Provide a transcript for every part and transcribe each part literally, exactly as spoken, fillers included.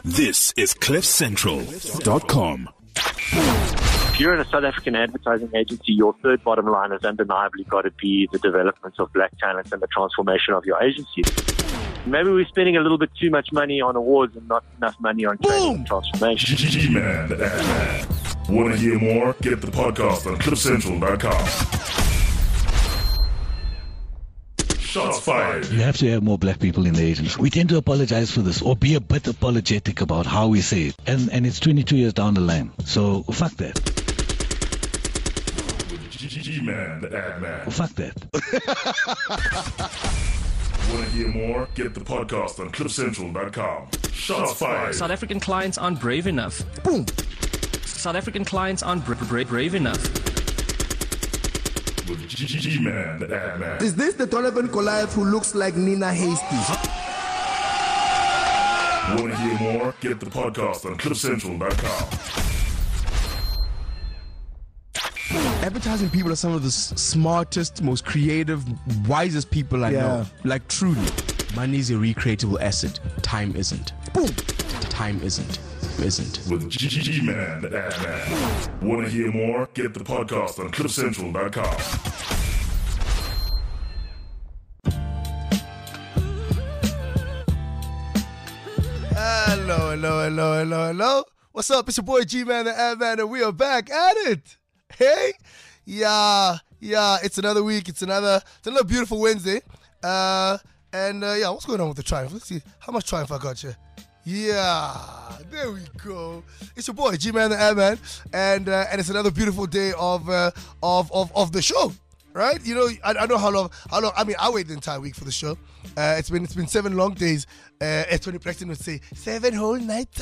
This is cliff central dot com. If you're in a South African advertising agency, your third bottom line has undeniably got to be the development of black talent and the transformation of your agency. Maybe we're spending a little bit too much money on awards and not enough money on training and transformation. G-Man, the ad man. Want to hear more? Get the podcast on cliff central dot com. Shots fired. You have to have more black people in the agency. We tend to apologize for this or be a bit apologetic about how we say it. And and it's twenty-two years down the line. So fuck that. G-Man, the ad man. Fuck that. Want to hear more? Get the podcast on cliff central dot com. Shots fired. South African clients aren't brave enough. Boom. South African clients aren't bra- bra- brave enough. With G-Man, the ad man. Is this the Donovan Goliath who looks like Nina Hasty? Want to hear more? Get the podcast on cliff central dot com. Advertising people are some of the s- smartest, most creative, wisest people I Yeah. know. Like, truly. Money is a recreatable asset. Time isn't. Boom. Time isn't. Isn't. With G-Man, the ad man. Want to hear more? Get the podcast on cliff central dot com. Hello, hello, hello, hello, hello. What's up? It's your boy G-Man, the ad man, and we are back at it. Hey, yeah, yeah. It's another week. It's another, it's another beautiful Wednesday. Uh, and uh, yeah, what's going on with the triumph? Let's see how much triumph I got here. Yeah, there we go. It's your boy G-Man, the ad man, and uh, and it's another beautiful day of uh, of of of the show. Right? You know, I, I know how long, how long, I mean, I waited the entire week for the show. Uh, it's been, it's been seven long days. Uh, as Tony Braxton would say, seven whole nights.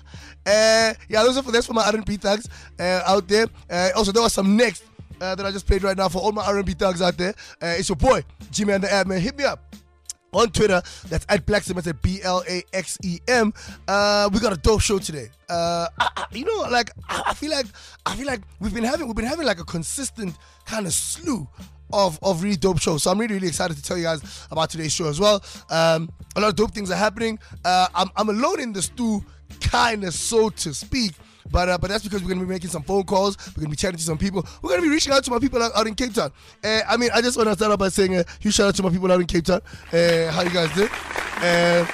Uh, yeah, those are for, that's for my R and B thugs uh, out there. Uh, also, there was some next uh, that I just played right now for all my R and B thugs out there. Uh, it's your boy, G-Man the ad man. Hit me up on Twitter. That's at Blaxem. That's at B L A X E M. Uh, we got a dope show today. Uh, I, I, you know, like I, I feel like I feel like we've been having we've been having like a consistent kind of slew of of really dope shows. So I'm really really excited to tell you guys about today's show as well. Um, a lot of dope things are happening. Uh, I'm I'm alone in the stew, kind of so to speak. But uh, but that's because we're going to be making some phone calls. We're going to be chatting to some people. We're going to be reaching out to my people out, out in Cape Town. Uh, I mean, I just want to start off by saying uh, huge shout out to my people out in Cape Town. Uh, how you guys doing? Uh,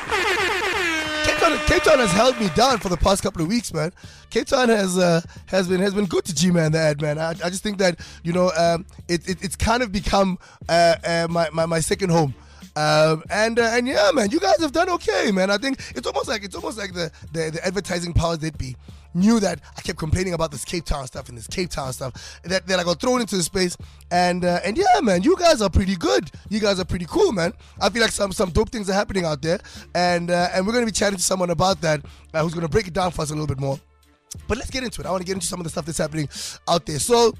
Cape Town, Cape Town has held me down for the past couple of weeks, man. Cape Town has uh, has been has been good to G-Man the ad man. I, I just think that you know um, it, it it's kind of become uh, uh, my, my my second home. Um, and uh, and yeah, man, you guys have done okay, man. I think it's almost like it's almost like the the, the advertising powers that be knew that I kept complaining about this Cape Town stuff and this Cape Town stuff that, that I got thrown into the space. And uh, and yeah, man, you guys are pretty good. You guys are pretty cool, man. I feel like some some dope things are happening out there. And uh, and we're going to be chatting to someone about that uh, who's going to break it down for us a little bit more. But let's get into it. I want to get into some of the stuff that's happening out there. So,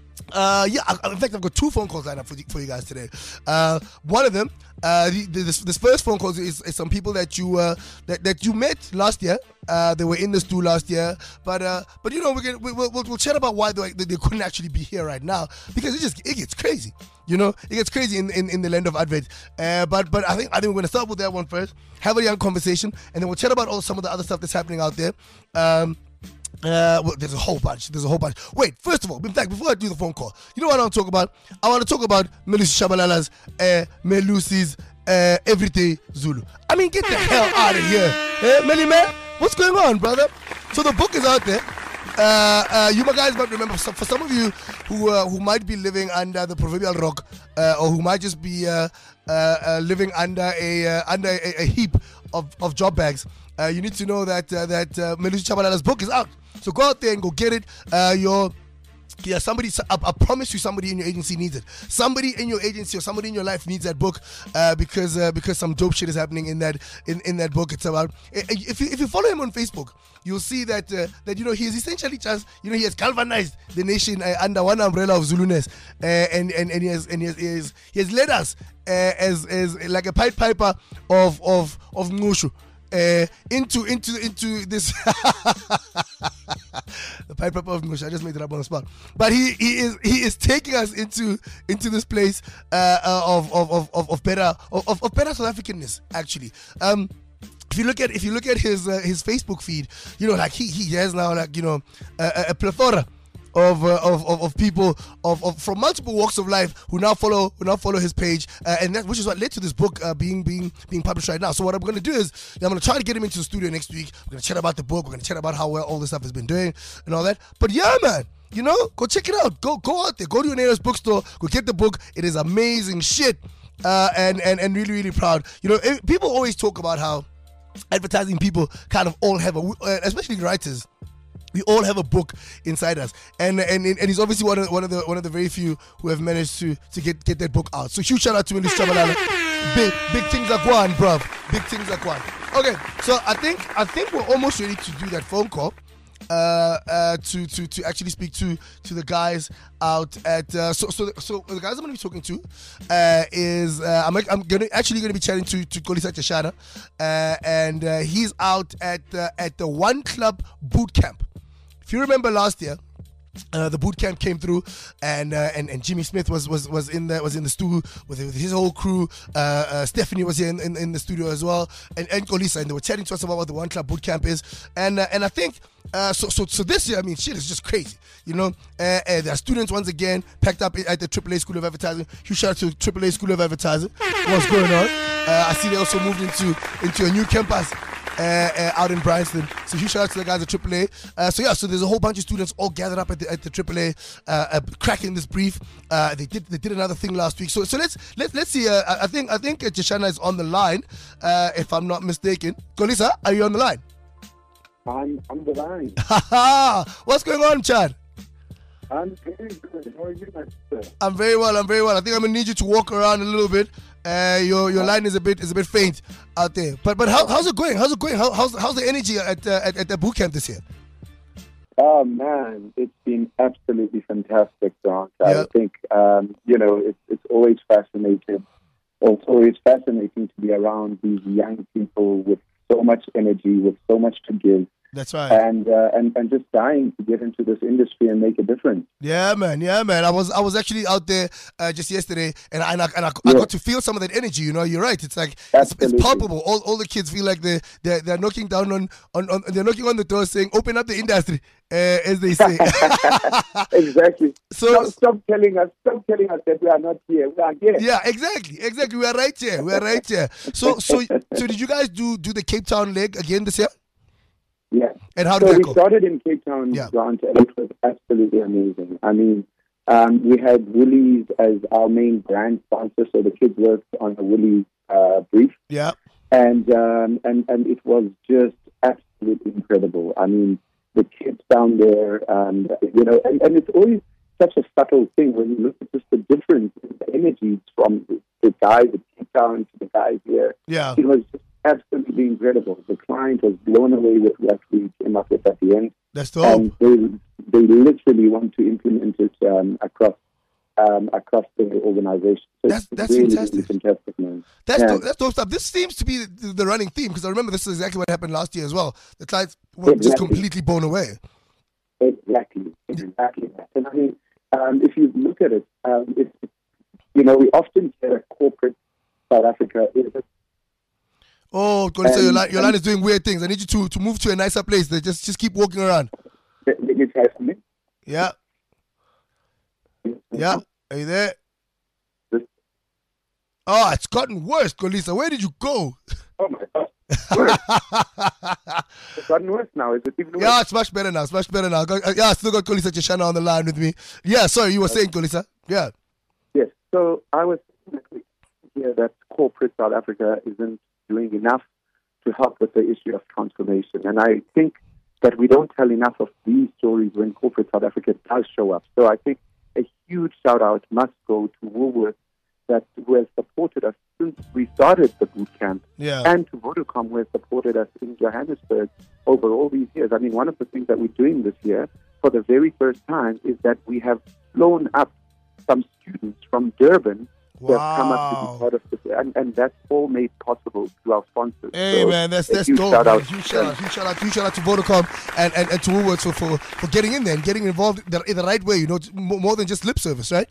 Uh, yeah, I, in fact, I've got two phone calls lined up for you, for you guys today. Uh, one of them, uh, the, the, this, this first phone call is, is some people that you uh, that, that you met last year. Uh, they were in the stew last year, but uh, but you know we're gonna, we, we'll, we'll chat about why they, they couldn't actually be here right now because it just it gets crazy. You know, it gets crazy in, in, in the land of advert. Uh, but but I think I think we're gonna start with that one first. Have a young conversation, and then we'll chat about all some of the other stuff that's happening out there. Um, Uh, well, there's a whole bunch. There's a whole bunch. Wait, first of all, in fact, before I do the phone call, you know what I want to talk about? I want to talk about Melusi Shabalala's, uh, Melusi's uh, Everyday Zulu. I mean, get the hell out of here. Eh, Meli man, what's going on, brother? So the book is out there. Uh, uh, you guys might remember, so for some of you who uh, who might be living under the proverbial rock, uh, or who might just be uh, uh, uh, living under a uh, under a, a heap of, of job bags, uh, you need to know that uh, that uh, Melusi Shabalala's book is out. So go out there and go get it. Uh, your Yeah, somebody, I, I promise you somebody in your agency needs it. Somebody in your agency or somebody in your life needs that book uh, because uh, because some dope shit is happening in that in, in that book. It's about, if you, if you follow him on Facebook, you'll see that, uh, that you know, he is essentially just, you know, he has galvanized the nation uh, under one umbrella of Zuluness. Uh, and, and, and, he has, and he has, he has, he has led us uh, as, as like a Pied Piper of, of, of Ngushu. Uh, into into into this the Pied Piper of Ngushu. I just made it up on the spot, but he he is he is taking us into into this place uh, uh, of, of of of better of, of better South Africanness actually. Um, if you look at if you look at his uh, his Facebook feed, you know, like he he has now like you know a, a plethora of, uh, of of of people of, of from multiple walks of life who now follow who now follow his page, uh, and that which is what led to this book uh, being being being published right now. So what I'm going to do is I'm going to try to get him into the studio next week. We're going to chat about the book. We're going to chat about how well all this stuff has been doing and all that. But yeah, man. You know, go check it out. Go go out there. Go to your nearest bookstore. Go get the book. It is amazing shit. Uh, and, and, and really, really proud. You know, it, people always talk about how advertising people kind of all have a, uh, especially writers, we all have a book inside us. And and and he's obviously one of one of the one of the very few who have managed to to get, get that book out. So huge shout out to Willis Chabalala. Big big things are going, bruv. Big things are going. Okay, so I think I think we're almost ready to do that phone call. Uh, uh, to to to actually speak to to the guys out at uh, so so so the guys I'm going to be talking to uh, is uh, I'm I'm gonna actually going to be chatting to to Kolisa Tshashana, uh, and uh, he's out at uh, at the One Club boot camp. If you remember last year, Uh, the boot camp came through, and uh, and and Jimmy Smith was was was in the was in the studio with, with his whole crew. Uh, uh, Stephanie was here in, in, in the studio as well, and and Kolisa, and they were chatting to us about what the One Club boot camp is, and uh, and I think uh, so so so this year, I mean, shit is just crazy, you know. Uh, uh, there are students once again packed up at the Triple A School of Advertising. Huge shout out to Triple A School of Advertising. What's going on? Uh, I see they also moved into into a new campus. Uh, uh, out in Bryanston. So huge shout out to the guys at Triple A. Uh, so yeah, so there's a whole bunch of students all gathered up at the at the Triple A, uh, uh, cracking this brief. Uh, they did they did another thing last week. So so let's let's let's see. Uh, I think I think uh, Tshashana is on the line, uh, if I'm not mistaken. Kolisa, are you on the line? I'm on the line. What's going on, Chad? I'm very good. How are you, my sister? I'm very well. I'm very well. I think I'm gonna need you to walk around a little bit. Uh, your your line is a bit is a bit faint out there. But but how, how's it going? How's it going? How, how's how's the energy at uh, at, at the boot camp this year? Oh man, it's been absolutely fantastic, Grant. I Yeah. think um, you know it's it's always fascinating. It's always fascinating to be around these young people with so much energy, with so much to give. That's right. And, uh, and and just dying to get into this industry and make a difference. Yeah, man. Yeah, man. I was I was actually out there uh, just yesterday, and I and, I, and I, I Yeah. got to feel some of that energy. You know, you're right. It's like it's, it's Absolutely. palpable. All, all the kids feel like they they're, they're knocking down on, on, on they're knocking on the door saying, "Open up the industry," uh, as they say. Exactly. So- stop, stop telling us, stop telling us that we are not here. We are here. Yeah, exactly, exactly. We are right here. We are right here. So so so did you guys do do the Cape Town leg again this year? Yeah. And how did so that we go? started in Cape Town, Yeah. Grant, and it was absolutely amazing. I mean, um, we had Woolies as our main brand sponsor, so the kids worked on the Woolies uh, brief, Yeah. and um, and and it was just absolutely incredible. I mean, the kids down there, um, you know, and, and it's always such a subtle thing when you look at just the difference in the energies from the, the guys at Cape Town to the guys here. Yeah. It was just absolutely incredible. The client was blown away with what we came up with at the end. That's dope. And they, they literally want to implement it um, across um, across the organization. So That's- it's that's really, fantastic. really fantastic, man. That's Yeah. dope, that's dope stuff. This seems to be the, the running theme because I remember this is exactly what happened last year as well. The clients were just Exactly. completely blown away. Exactly, exactly that. And I mean, um, if you look at it, um, it's, you know, we often hear corporate South Africa is a Oh, Kolisa, your And- line, your line is doing weird things. I need you to, to move to a nicer place. They just just keep walking around. let me try something. Yeah, yeah. Are you there? Oh, it's gotten worse, Kolisa. Where did you go? Oh my God. Worse. It's gotten worse now. Is it even worse? Yeah, it's much better now. It's much better now. Got- uh, Yeah, I still got Kolisa Tshashana on the line with me. Yeah, sorry, you were saying, Kolisa. Yeah. Yes. So I was thinking here that corporate South Africa isn't doing enough to help with the issue of transformation. And I think that we don't tell enough of these stories when corporate South Africa does show up. So I think a huge shout out must go to Woolworths that who has supported us since we started the boot camp, Yeah. and to Vodacom who has supported us in Johannesburg over all these years. I mean, one of the things that we're doing this year for the very first time is that we have flown up some students from Durban who have come up to Wow. be part of this, and, and that's all made possible through our sponsors. Hey So, man, that's a that's huge dope. shout Man. out. Huge shout out, huge shout out, huge shout out to Vodacom and, and, and to Woolworths for, for, for getting in there and getting involved in the, in the right way. You know, more, more than just lip service, right?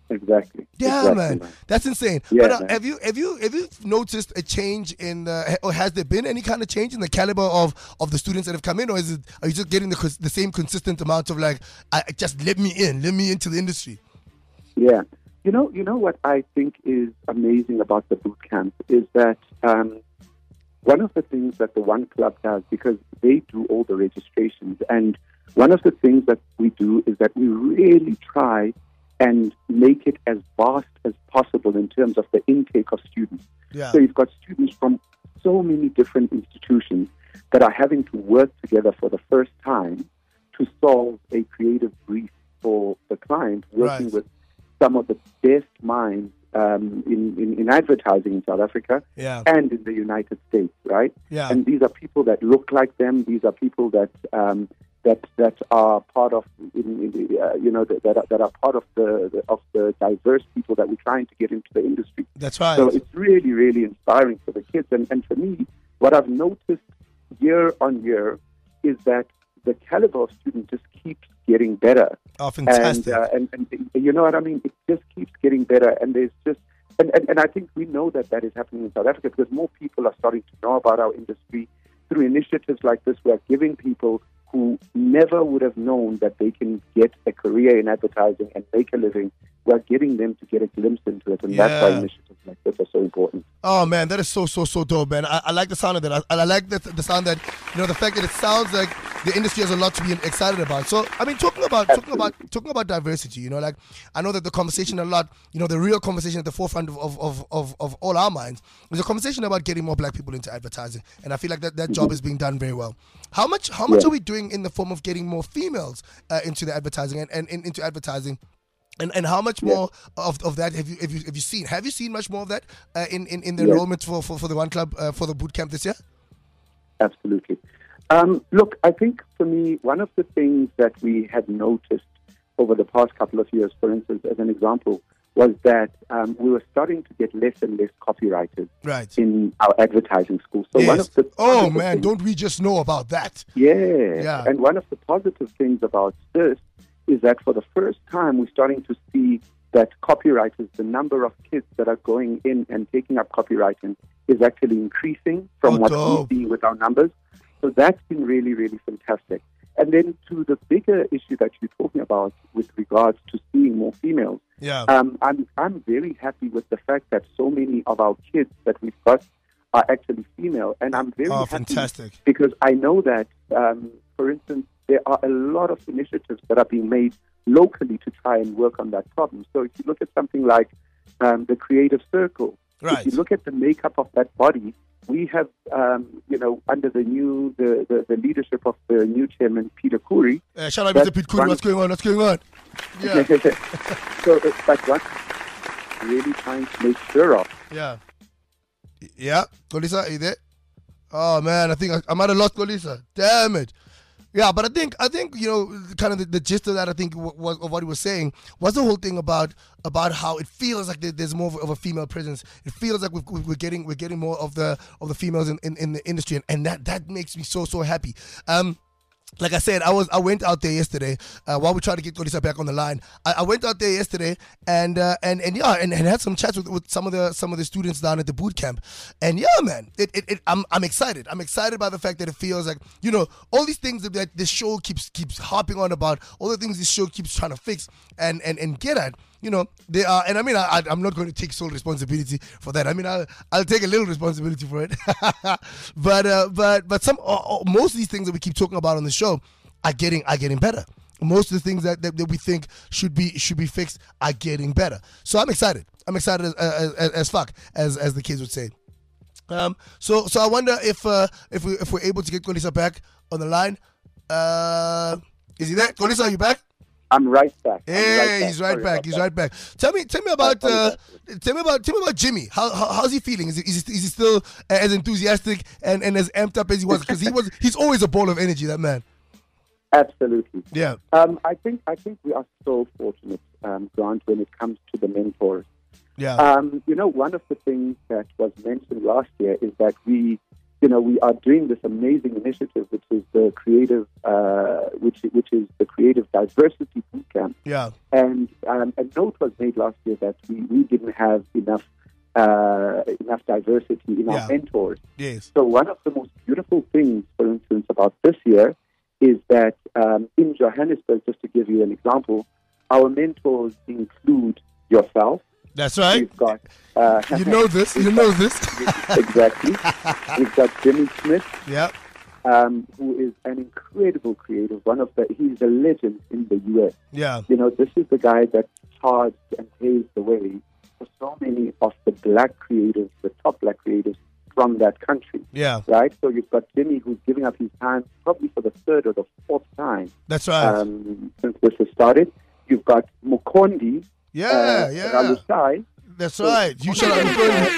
Exactly. Yeah, exactly, man. man. That's insane. Yeah, but uh, man. have you have you have you noticed a change in the, or has there been any kind of change in the caliber of, of the students that have come in, or is it are you just getting the cons- the same consistent amount of like, I, just let me in, let me into the industry? Yeah. You know, you know what I think is amazing about the boot camp is that um, one of the things that the One Club does, because they do all the registrations, and one of the things that we do is that we really try and make it as vast as possible in terms of the intake of students. Yeah. So you've got students from so many different institutions that are having to work together for the first time to solve a creative brief for the client, working Right. with some of the best minds um, in, in, in advertising in South Africa Yeah. and in the United States, right? Yeah. And these are people that look like them. These are people that um, that that are part of, in, in, uh, you know, that, that are, that are part of the, the of the diverse people that we're trying to get into the industry. That's right. So it's really, really inspiring for the kids. And, and for me, what I've noticed year on year is that the caliber of students just keeps getting better. Oh, fantastic. And, uh, and, and you know what I mean? It just keeps getting better. And there's just, and, and, and I think we know that that is happening in South Africa because more people are starting to know about our industry through initiatives like this. We are giving people who never would have known that they can get a career in advertising and make a living. We're getting them to get a glimpse into it. And that's why Yeah. initiatives like this are so important. Oh man, that is so so so dope, man. I, I like the sound of that. I, I like the, the sound that, you know, the fact that it sounds like the industry has a lot to be excited about. So I mean, talking about talking about talking about diversity, you know, like I know that the conversation a lot, you know, the real conversation at the forefront of of, of, of, of all our minds is a conversation about getting more black people into advertising, and I feel like that, that job is being done very well. How much how much Yeah. are we doing in the form of getting more females uh, into the advertising and, and, and into advertising? And and how much more of, of that have you have you have you seen? Have you seen much more of that uh, in, in in the Yeah. enrollment for, for, for the One Club uh, for the boot camp this year? Absolutely. Um, look, I think for me, one of the things that we had noticed over the past couple of years, for instance, as an example, was that um, we were starting to get less and less copywriters Right. in our advertising school. So Yes. one of the Oh positive man, things- don't we just know about that? yeah. Yeah. And one of the positive things about this is that for the first time, we're starting to see that copywriters, the number of kids that are going in and taking up copywriting is actually increasing from Oh, what dope. we see with our numbers. So that's been really, really fantastic. And then to the bigger issue that you're talking about with regards to seeing more females, Yeah. um, I'm I'm very happy with the fact that so many of our kids that we've got are actually female, and I'm very Oh, happy fantastic. because I know that, um, for instance, there are a lot of initiatives that are being made locally to try and work on that problem. So if you look at something like um, the Creative Circle, Right. if you look at the makeup of that body, we have, um, you know, under the new the, the, the leadership of the new chairman Peter Khoury. Uh, shout out That's Mister Pete Khoury. one- What's going on? What's going on? Yeah. So it's like what really trying to make sure of. Yeah. Yeah. Kolisa, are you there? Oh man, I think I, I might have lost Kolisa. Damn it. Yeah, but I think I think you know kind of the, the gist of that. I think w- was of what he was saying was the whole thing about about how it feels like there, there's more of a female presence. It feels like we've, we're getting we're getting more of the of the females in, in, in the industry, and, and that that makes me so so happy. Um, Like I said, I was I went out there yesterday uh, while we tried to get Kolisa back on the line. I, I went out there yesterday and uh, and and yeah, and, and had some chats with, with some of the some of the students down at the boot camp. And yeah, man, it, it, it I'm I'm excited. I'm excited by the fact that it feels like, you know, all these things that, that this show keeps keeps harping on about, all the things this show keeps trying to fix and and, and get at. You know, they are, and I mean, I, I'm not going to take sole responsibility for that. I mean, I'll, I'll take a little responsibility for it. but, uh, but, but some, uh, uh, most of these things that we keep talking about on the show are getting, are getting better. Most of the things that, that, that we think should be, should be fixed are getting better. So I'm excited. I'm excited as, as, as, as fuck, as, as the kids would say. Um, so, so I wonder if, uh, if we, if we're able to get Kolisa back on the line. Uh, is he there? Kolisa, are you back? I'm right back. I'm Hey, right back. he's right Sorry back. about He's that. right back. Tell me, tell me about, Sorry uh, about tell me about, tell me about Jimmy. How, how how's he feeling? Is he, is he, is he still as enthusiastic and, and as amped up as he was? Because he was, he's always a ball of energy. That man. Absolutely. Yeah. Um, I think I think we are so fortunate, um, Grant, when it comes to the mentors. Yeah. Um, you know, one of the things that was mentioned last year is that we you know, we are doing this amazing initiative, which is the creative, uh, which which is the Creative Diversity Bootcamp. Yeah. And um, a note was made last year that we, we didn't have enough uh, enough diversity in Yeah. our mentors. Yes. So one of the most beautiful things, for instance, about this year is that um, in Johannesburg, just to give you an example, our mentors include yourself. That's right. We've got uh, You know this. You know this. exactly. We've got Jimmy Smith, Yeah. um, who is an incredible creative. One of the he's a legend in the U S. Yeah. You know, this is the guy that charged and paved the way for so many of the black creatives, the top black creatives from that country. Yeah. Right? So you've got Jimmy, who's giving up his time probably for the third or the fourth time That's right. um, since this has started. You've got Mukondi, yeah. uh, Yeah. Ralusai, That's right. You shut up.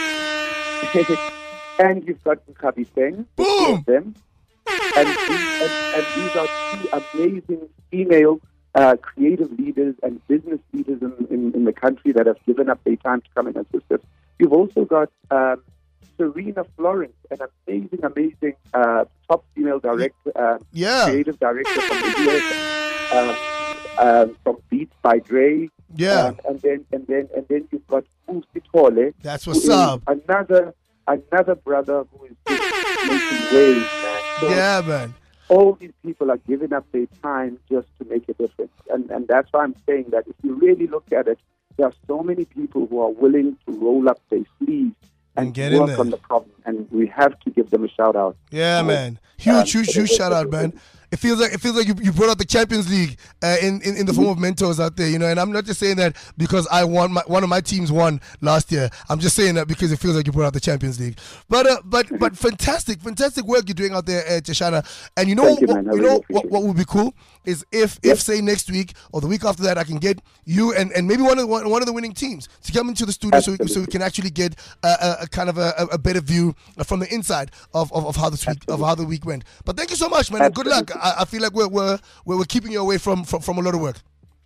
and you've got Mkabi Singh. Boom! Them. And, these, and, and these are two amazing female uh, creative leaders and business leaders in, in, in the country that have given up their time to come and assist us. You've also got um, Serena Florence, an amazing, amazing uh, top female director, uh, Yeah. creative director from the U S, um, um, from Beats by Dre. Yeah. Um, and then and then and then you've got Usi Tole. That's who what's is up. Another another brother who is just making waves, man. So Yeah, man. all these people are giving up their time just to make a difference. And and that's why I'm saying that if you really look at it, there are so many people who are willing to roll up their sleeves and, And get in work there. on the problem. And we have to give them a shout out. Yeah, So, man. Huge, um, huge, huge shout out, man. It feels like it feels like you, you brought out the Champions League uh, in, in in the form of mentors out there, you know. And I'm not just saying that because I won. My, one of my teams won last year. I'm just saying that because it feels like you brought out the Champions League. But uh, but but fantastic, fantastic work you're doing out there, uh, Tsheshana. And you know, Thank you, what, man. I you really know appreciate what, what would be cool is if if say next week or the week after that, I can get you and, and maybe one of the, one, one of the winning teams to come into the studio so we, so we Absolutely. can actually get a, a, a kind of a, a better view from the inside of, of, of how this week of how the week went. But thank you so much, man. And good luck. I, I feel like we're we're we're, we're keeping you away from, from, from a lot of work.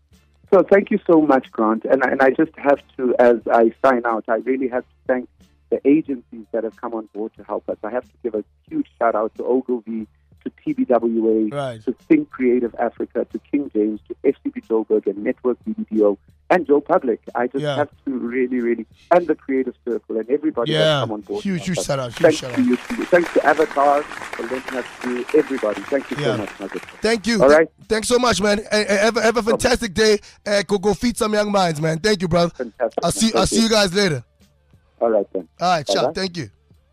So thank you so much, Grant. And, and I just have to, as I sign out, I really have to thank the agencies that have come on board to help us. I have to give a huge shout out to Ogilvy, to T B W A, Right. to Think Creative Africa, to King James, to F C B Joburg and Network B B D O, and Joe Public. I just Yeah. have to really, really, and the Creative Circle and everybody Yeah. that's come on board. Huge, to huge help us. shout out, huge Thanks shout to out. you, to you. Thanks to Avatar for letting us do everybody. Thank you Yeah. so much, my good friend. Thank you. All right. Thanks so much, man. And, and have, a- have a fantastic day. Uh, go go feed some young minds, man. Thank you, brother. Fantastic. I'll see Thank I'll see you guys later. All right, then. All right, Bye-bye. sharp. Thank you.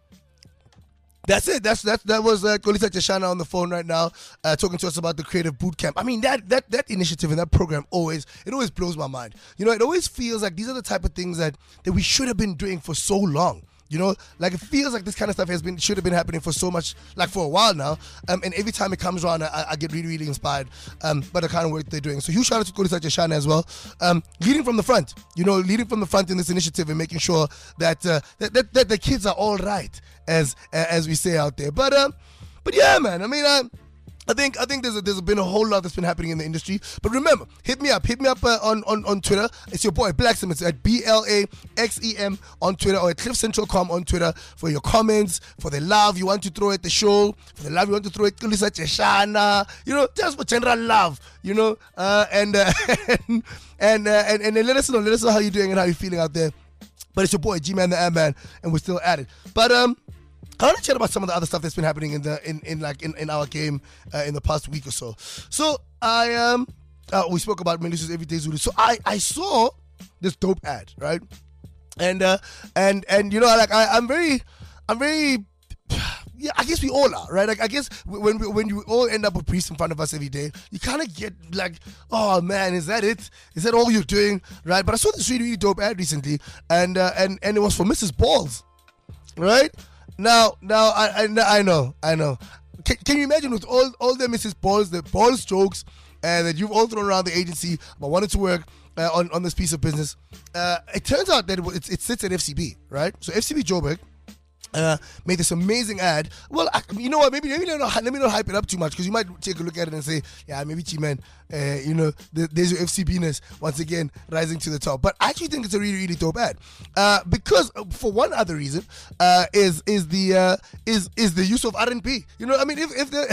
That's it. That's that. That was uh, Kolisa Tsheshana on the phone right now, uh, talking to us about the Creative Bootcamp. I mean, that that that initiative and that program always it always blows my mind. You know, it always feels like these are the type of things that that we should have been doing for so long. You know, like it feels like this kind of stuff has been should have been happening for so much, like for a while now. Um, and every time it comes around, I, I get really, really inspired um, by the kind of work they're doing. So huge shout out to Kolisa Tsheshana as well, um, leading from the front. You know, leading from the front in this initiative and making sure that uh, that, that that the kids are all right, as as we say out there. But um, but yeah, man. I mean, uh, I think I think there's a, there's been a whole lot that's been happening in the industry. But remember, hit me up, hit me up uh, on, on on Twitter. It's your boy Blaxem. It's at B L A X E M on Twitter or at cliff central dot com on Twitter for your comments, for the love you want to throw at the show, for the love you want to throw at Kolisa Tsheshana. You know, just for general love. You know, uh, and, uh, and and uh, and and then let us know, let us know how you're doing and how you're feeling out there. But it's your boy G-Man the Ant-Man, and we're still at it. But um. I want to chat about some of the other stuff that's been happening in the in, in like in, in our game uh, in the past week or so. So I um uh, we spoke about Melissa's Everyday Zulu. So I I saw this dope ad, right? And uh and and you know like I I'm very I'm very yeah, I guess we all are, right? Like, I guess when we, when you all end up with priests in front of us every day, you kind of get like, oh man, is that it? Is that all you're doing, right? But I saw this really, really dope ad recently, and uh, and and it was for Missus Balls, right? Now, now I I, I know, I know. Can, can you imagine with all all the Missus Balls, the balls jokes, uh, that you've all thrown around the agency about wanting to work uh, on on this piece of business? Uh, it turns out that it, it, it sits at F C B, right? So F C B Joburg Uh, made this amazing ad. Well, I, you know what? Maybe maybe let, not, let me not hype it up too much, because you might take a look at it and say, yeah, maybe G-Man, uh, you know, the, there's your F C B-ness once again rising to the top. But I actually think it's a really really dope ad, uh, because uh, for one other reason, uh, is is the uh, is is the use of R and B. You know, I mean, if if the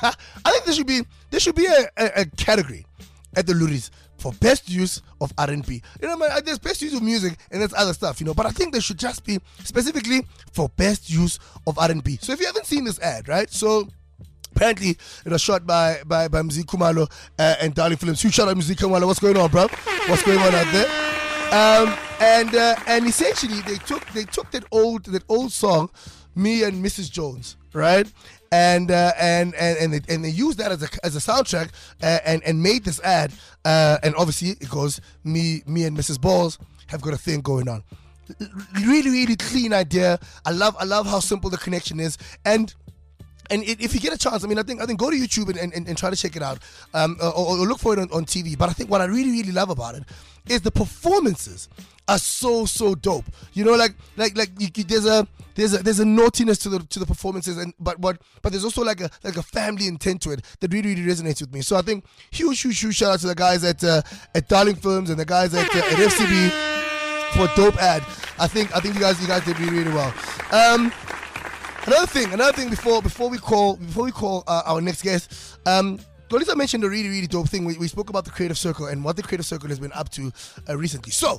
I think there should be there should be a, a, a category at the Luris for best use of R and B. You know, man, there's best use of music and there's other stuff, you know, but I think there should just be specifically for best use of R and B. So if you haven't seen this ad, right, so apparently it was shot by by, by Mzee Khumalo uh, and Darling Films. Huge shout out Mzee Khumalo. What's going on, bro? What's going on out there? Um, and uh, and essentially they took they took that old that old song, Me and Missus Jones, right? And uh, and and and they, and they used that as a as a soundtrack uh, and and made this ad. Uh, and obviously it goes, me me and Missus Balls have got a thing going on. Really really clean idea. I love I love how simple the connection is. And and if you get a chance, I mean, I think I think go to YouTube and, and, and try to check it out, um, or, or look for it on, on T V. But I think what I really really love about it is the performances are so so dope. You know, like like like you, you, there's a there's a there's a naughtiness to the to the performances, and but but but there's also like a like a family intent to it that really really resonates with me. So I think huge huge huge shout out to the guys at uh, at Darling Films and the guys at, uh, at F C B for a dope ad. I think I think you guys you guys did really really well. Um, another thing another thing before before we call before we call uh, our next guest. Um, Dolisa mentioned a really, really dope thing. We, we spoke about the Creative Circle and what the Creative Circle has been up to uh, recently. So,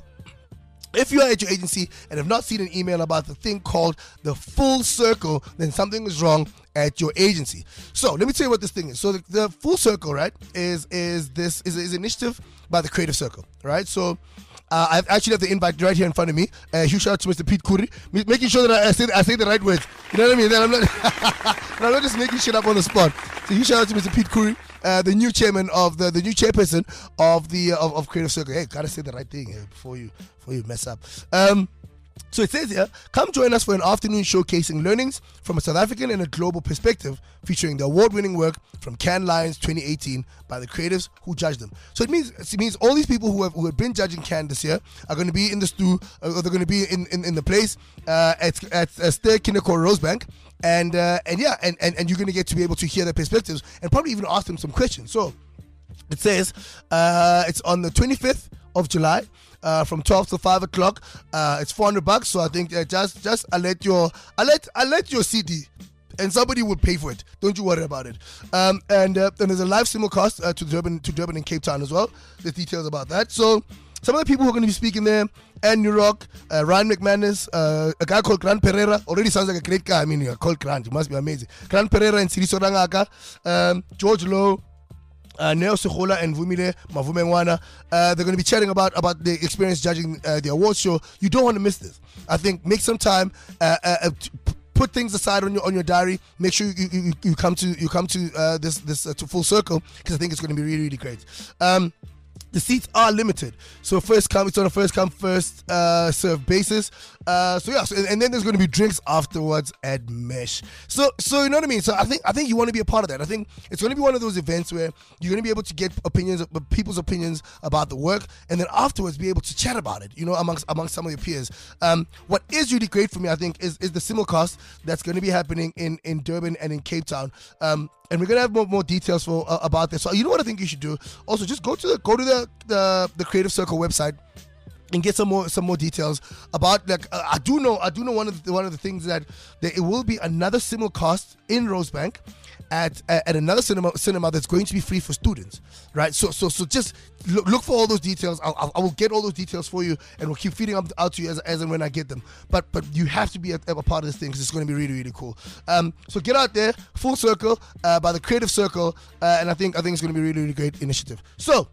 if you are at your agency and have not seen an email about the thing called the Full Circle, then something is wrong at your agency. So, let me tell you what this thing is. So, the, the Full Circle, right, is is this is, is an initiative by the Creative Circle, right? So, uh, I actually have the invite right here in front of me. Uh, huge shout out to Mister Pete Kuri, making sure that I say I say the right words. You know what I mean? That I'm not, I'm not just making shit up on the spot. So, huge shout out to Mister Pete Kuri. Uh, the new chairman of the the new chairperson of the uh, of, of Creative Circle. Hey, gotta say the right thing here before you before you mess up. Um, so it says here, come join us for an afternoon showcasing learnings from a South African and a global perspective, featuring the award-winning work from Cannes Lions twenty eighteen by the creatives who judged them. So it means it means all these people who have who have been judging Cannes this year are going to be in the stew, uh, or they're going to be in, in, in the place uh, at at uh, Ster Kindercore Rosebank. And uh, and yeah, and, and, and you're going to get to be able to hear their perspectives and probably even ask them some questions. So it says uh, it's on the twenty-fifth of July uh, from twelve to five o'clock. Uh, it's four hundred bucks. So I think uh, just just I let your I let I let your C D, and somebody will pay for it. Don't you worry about it. Um, and uh, then there's a live simulcast uh, to Durban to Durban and Cape Town as well. There's details about that. So some of the people who are going to be speaking there: Anne New Rock, uh, Ryan McManus, uh, a guy called Grant Pereira. Already sounds like a great guy. I mean, called Grant. It must be amazing. Grant Pereira and Siriso Rangaka, um, George Lowe, uh, Neo Sekhola and Vumile Mavumengwana. Uh, they're going to be chatting about, about the experience judging uh, the awards show. You don't want to miss this. I think make some time. Uh, uh, uh, Put things aside on your on your diary. Make sure you you, you come to you come to uh, this this uh, to Full Circle, because I think it's going to be really really great. Um, The seats are limited, so first come. It's on a first come first uh, serve basis. Uh, so yeah, so, and then there's going to be drinks afterwards at Mesh. So so you know what I mean. So I think I think you want to be a part of that. I think it's going to be one of those events where you're going to be able to get opinions, people's opinions about the work, and then afterwards be able to chat about it. You know, amongst amongst some of your peers. Um, what is really great for me, I think, is is the simulcast that's going to be happening in in Durban and in Cape Town. Um, And we're gonna have more, more details for uh, about this. So you know what I think you should do? Also, just go to the go to the the, the Creative Circle website and get some more some more details about. Like uh, I do know I do know one of the, one of the things that, that it will be another simulcast in Rosebank at at another cinema cinema that's going to be free for students, right? So so so just look, look for all those details. I'll, I'll, I will get all those details for you, and we'll keep feeding them out to you as, as and when I get them. But but you have to be a, a part of this thing, because it's going to be really really cool. Um, so get out there, Full Circle uh, by the Creative Circle, uh, and I think I think it's going to be a really really great initiative. So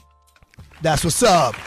that's what's up.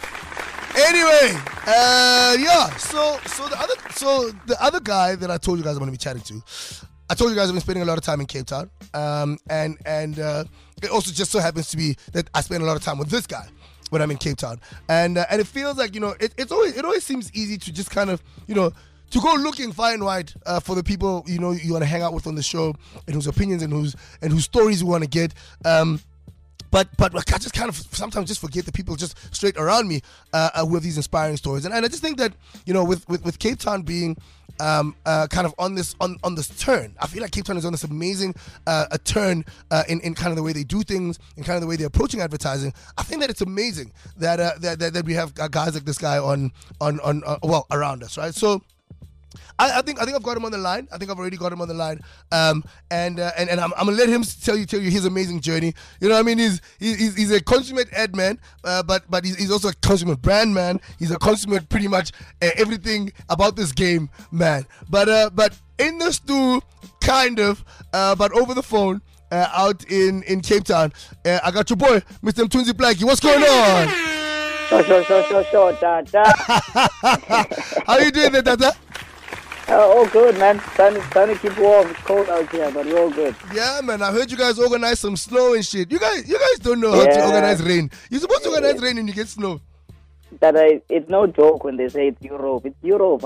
Anyway, uh, yeah. So so the other so the other guy that I told you guys I'm going to be chatting to. I told you guys I've been spending a lot of time in Cape Town, um, and and uh, it also just so happens to be that I spend a lot of time with this guy when I'm in Cape Town, and uh, and it feels like, you know, it, it's always it always seems easy to just kind of, you know, to go looking far and wide uh, for the people, you know, you want to hang out with on the show, and whose opinions and whose and whose stories you want to get. Um, but but I just kind of sometimes just forget the people just straight around me uh, uh, who have these inspiring stories. And, and I just think that, you know, with, with, with Cape Town being um, uh, kind of on this on, on this turn, I feel like Cape Town is on this amazing uh, a turn uh, in, in kind of the way they do things, in kind of the way they're approaching advertising. I think that it's amazing that uh, that, that that we have guys like this guy on on on uh, well around us, right? So. I, I think I think I've got him on the line. I think I've already got him on the line, um, and uh, and and I'm, I'm gonna let him tell you tell you his amazing journey. You know what I mean? He's he's, he's a consummate ad man, uh, but but he's, he's also a consummate brand man. He's a consummate pretty much uh, everything about this game man. But uh, but in the stew, kind of, uh, but over the phone. Uh, out in, in Cape Town, uh, I got your boy, Mister Mthunzi Blackie. What's going on? Sure, sure, sure, sure, sure, da, da. How you doing there, Tata? Uh, all good, man. Trying to, trying to keep warm. It's cold out here, but we're all good. Yeah, man. I heard you guys organize some snow and shit. You guys, you guys don't know how yeah. to organize rain. You're supposed to organize rain and you get snow. That I, it's no joke when they say it's Europe. It's Europe.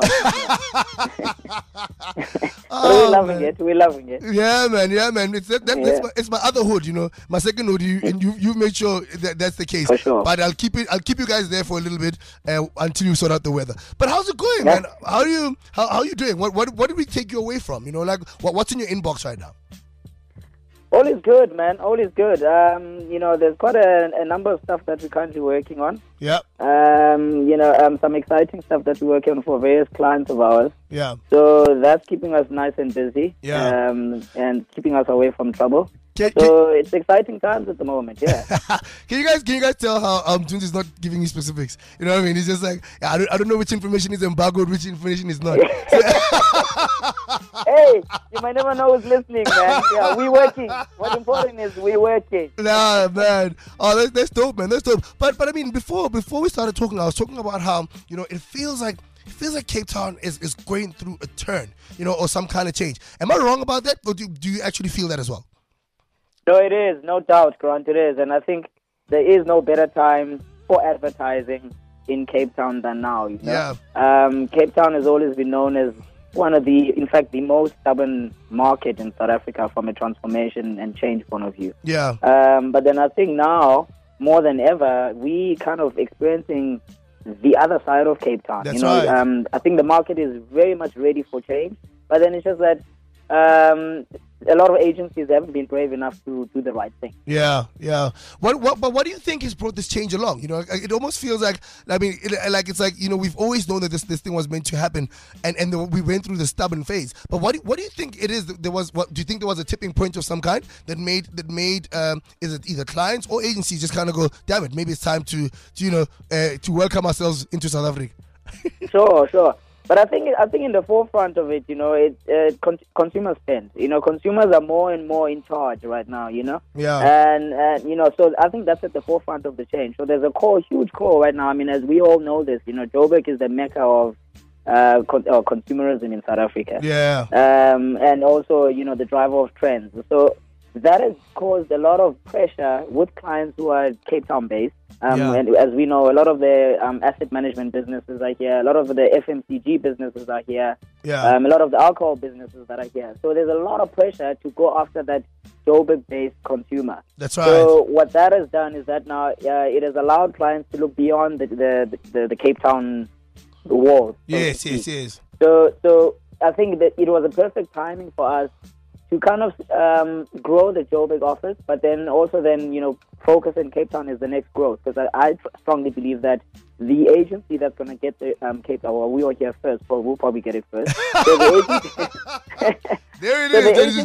Oh, we're loving man. it. We're loving it. Yeah, man. Yeah, man. It's that, that, Yeah. that's my, it's my other hood, you know, my second hood. You and you you made sure that that's the case. For sure. But I'll keep it. I'll keep you guys there for a little bit uh, until you sort out the weather. But how's it going, Yeah. man? How are you? How how are you doing? What what what did we take you away from? You know, like what what's in your inbox right now? All is good, man. All is good. Um, you know, there's quite a, a number of stuff that we're currently working on. Yeah. Um, you know, um, some exciting stuff that we're working on for various clients of ours. Yeah. So that's keeping us nice and busy. Yeah. Um, and keeping us away from trouble. Can, So it's exciting times at the moment, yeah. can you guys can you guys tell how um Tunzi is not giving you specifics? You know what I mean? He's just like, yeah, I don't I don't know which information is embargoed, which information is not. Hey, you might never know who's listening, man. Yeah, we working. What's important is we working. Nah, man. Oh, that's, that's dope, man. That's dope. But but I mean, before before we started talking, I was talking about how, you know, it feels like it feels like Cape Town is, is going through a turn, you know, or some kind of change. Am I wrong about that, or do do you actually feel that as well? No, it is. No doubt, Grant, it is. And I think there is no better time for advertising in Cape Town than now. You know? Yeah. Um, Cape Town has always been known as one of the, in fact, the most stubborn market in South Africa from a transformation and change point of view. Yeah. Um, but then I think now, more than ever, we kind of experiencing the other side of Cape Town. That's you know, right. um, I think the market is very much ready for change. But then it's just that um, a lot of agencies haven't been brave enough to do the right thing. Yeah, yeah. What, what, but what do you think has brought this change along? You know, it almost feels like, I mean, it, like it's like, you know, we've always known that this, this thing was meant to happen, and, and the, we went through the stubborn phase. But what do, what do you think it is? That there was, what do you think there was a tipping point of some kind that made that made um, is it either clients or agencies just kind of go, damn it, maybe it's time to, to you know, uh, to welcome ourselves into South Africa. Sure, sure. But I think I think in the forefront of it, you know, it uh, con- consumer spend. You know, consumers are more and more in charge right now. You know, Yeah. and uh, you know, so I think that's at the forefront of the change. So there's a core, huge core right now. I mean, as we all know this, you know, Joburg is the mecca of uh, con- uh, consumerism in South Africa. Yeah. Um, and also, you know, the driver of trends. So that has caused a lot of pressure with clients who are Cape Town based. Um, Yeah. And as we know, a lot of the um, asset management businesses are here. A lot of the F M C G businesses are here. Yeah. Um, a lot of the alcohol businesses that are here. So there's a lot of pressure to go after that Joburg-based consumer. That's right. So what that has done is that now uh, it has allowed clients to look beyond the the, the, the Cape Town walls. so to yes, yes, speak. yes. So, so I think that it was a perfect timing for us to kind of um, grow the Joburg office, but then also then, you know, focus in Cape Town is the next growth. Because I, I strongly believe that the agency that's going to get the um, Cape Town, well, we are here first, but we'll probably get it first. So the agency, There it So is, the ladies and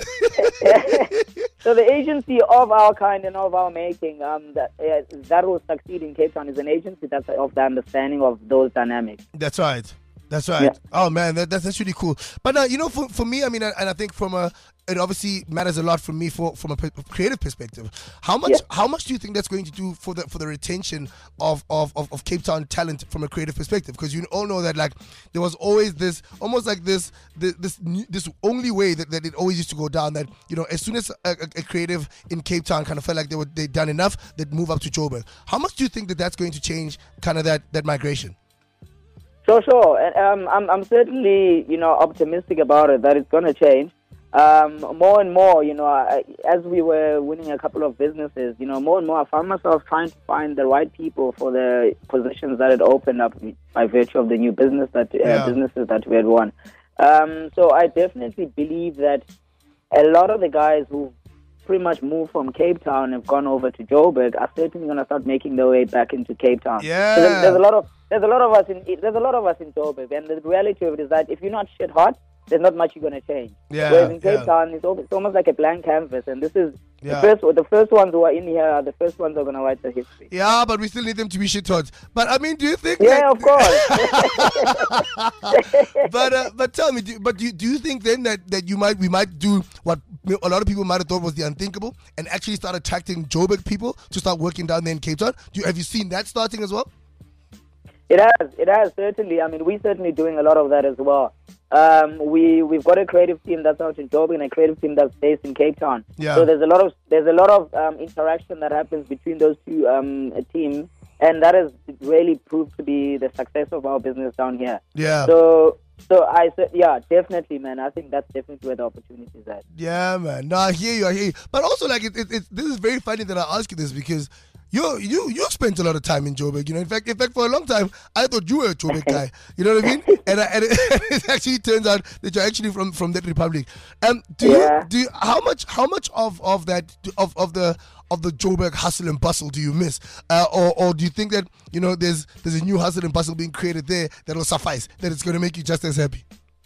gentlemen. so the agency of our kind and of our making um, that uh, that will succeed in Cape Town is an agency that's of the understanding of those dynamics. That's right. That's right. Yeah. Oh man, that, that's that's really cool. But uh, you know, for for me, I mean, and I think from a, it obviously matters a lot for me for from a pe- creative perspective. How much Yeah. how much do you think that's going to do for the for the retention of of, of, of Cape Town talent from a creative perspective? Because you all know that like there was always this almost like this this this, new- this only way that, that it always used to go down. That you know, as soon as a, a, a creative in Cape Town kind of felt like they were they done enough, they'd move up to Joburg. How much do you think that that's going to change kind of that that migration? So sure, and um, I'm I'm certainly you know optimistic about it that it's going to change. um, more and more, you know, I, as we were winning a couple of businesses, you know, more and more I found myself trying to find the right people for the positions that had opened up by virtue of the new business that uh, Yeah. businesses that we had won. Um, so I definitely believe that a lot of the guys who pretty much moved from Cape Town and have gone over to Joburg are certainly going to start making their way back into Cape Town. Yeah. So there's, there's a lot of there's a lot of us in there's a lot of us in Joburg, and the reality of it is that if you're not shit hot, there's not much you're going to change. Yeah, Whereas in Cape yeah. Town, it's, al- it's almost like a blank canvas, and this is Yeah. the first the first ones who are in here are the first ones who are going to write the history. Yeah, but we still need them to be shit hot. But I mean, do you think? Yeah, that, of course. but uh, but tell me, do, but do, do you think then that, that you might we might do what a lot of people might have thought was the unthinkable and actually start attracting Joburg people to start working down there in Cape Town? Do you, have you seen that starting as well? It has, it has certainly. I mean, we're certainly doing a lot of that as well. Um, we we've got a creative team that's out in Joburg and a creative team that's based in Cape Town. Yeah. So there's a lot of there's a lot of um, interaction that happens between those two um, teams, and that has really proved to be the success of our business down here. Yeah. So so I said, yeah, definitely, man. I think that's definitely where the opportunity is at. Yeah, man. No, I hear you. I hear you. But also, like, it, it, it, this is very funny that I ask you this because you you you spent a lot of time in Joburg. You know, in fact, in fact, for a long time, I thought you were a Joburg guy. You know what I mean? And, I, and it, it actually turns out that you're actually from, from that republic. Um, do Yeah. you do you, how much how much of, of that of, of the of the Joburg hustle and bustle do you miss, uh, or or do you think that you know there's there's a new hustle and bustle being created there that will suffice, that it's going to make you just as happy?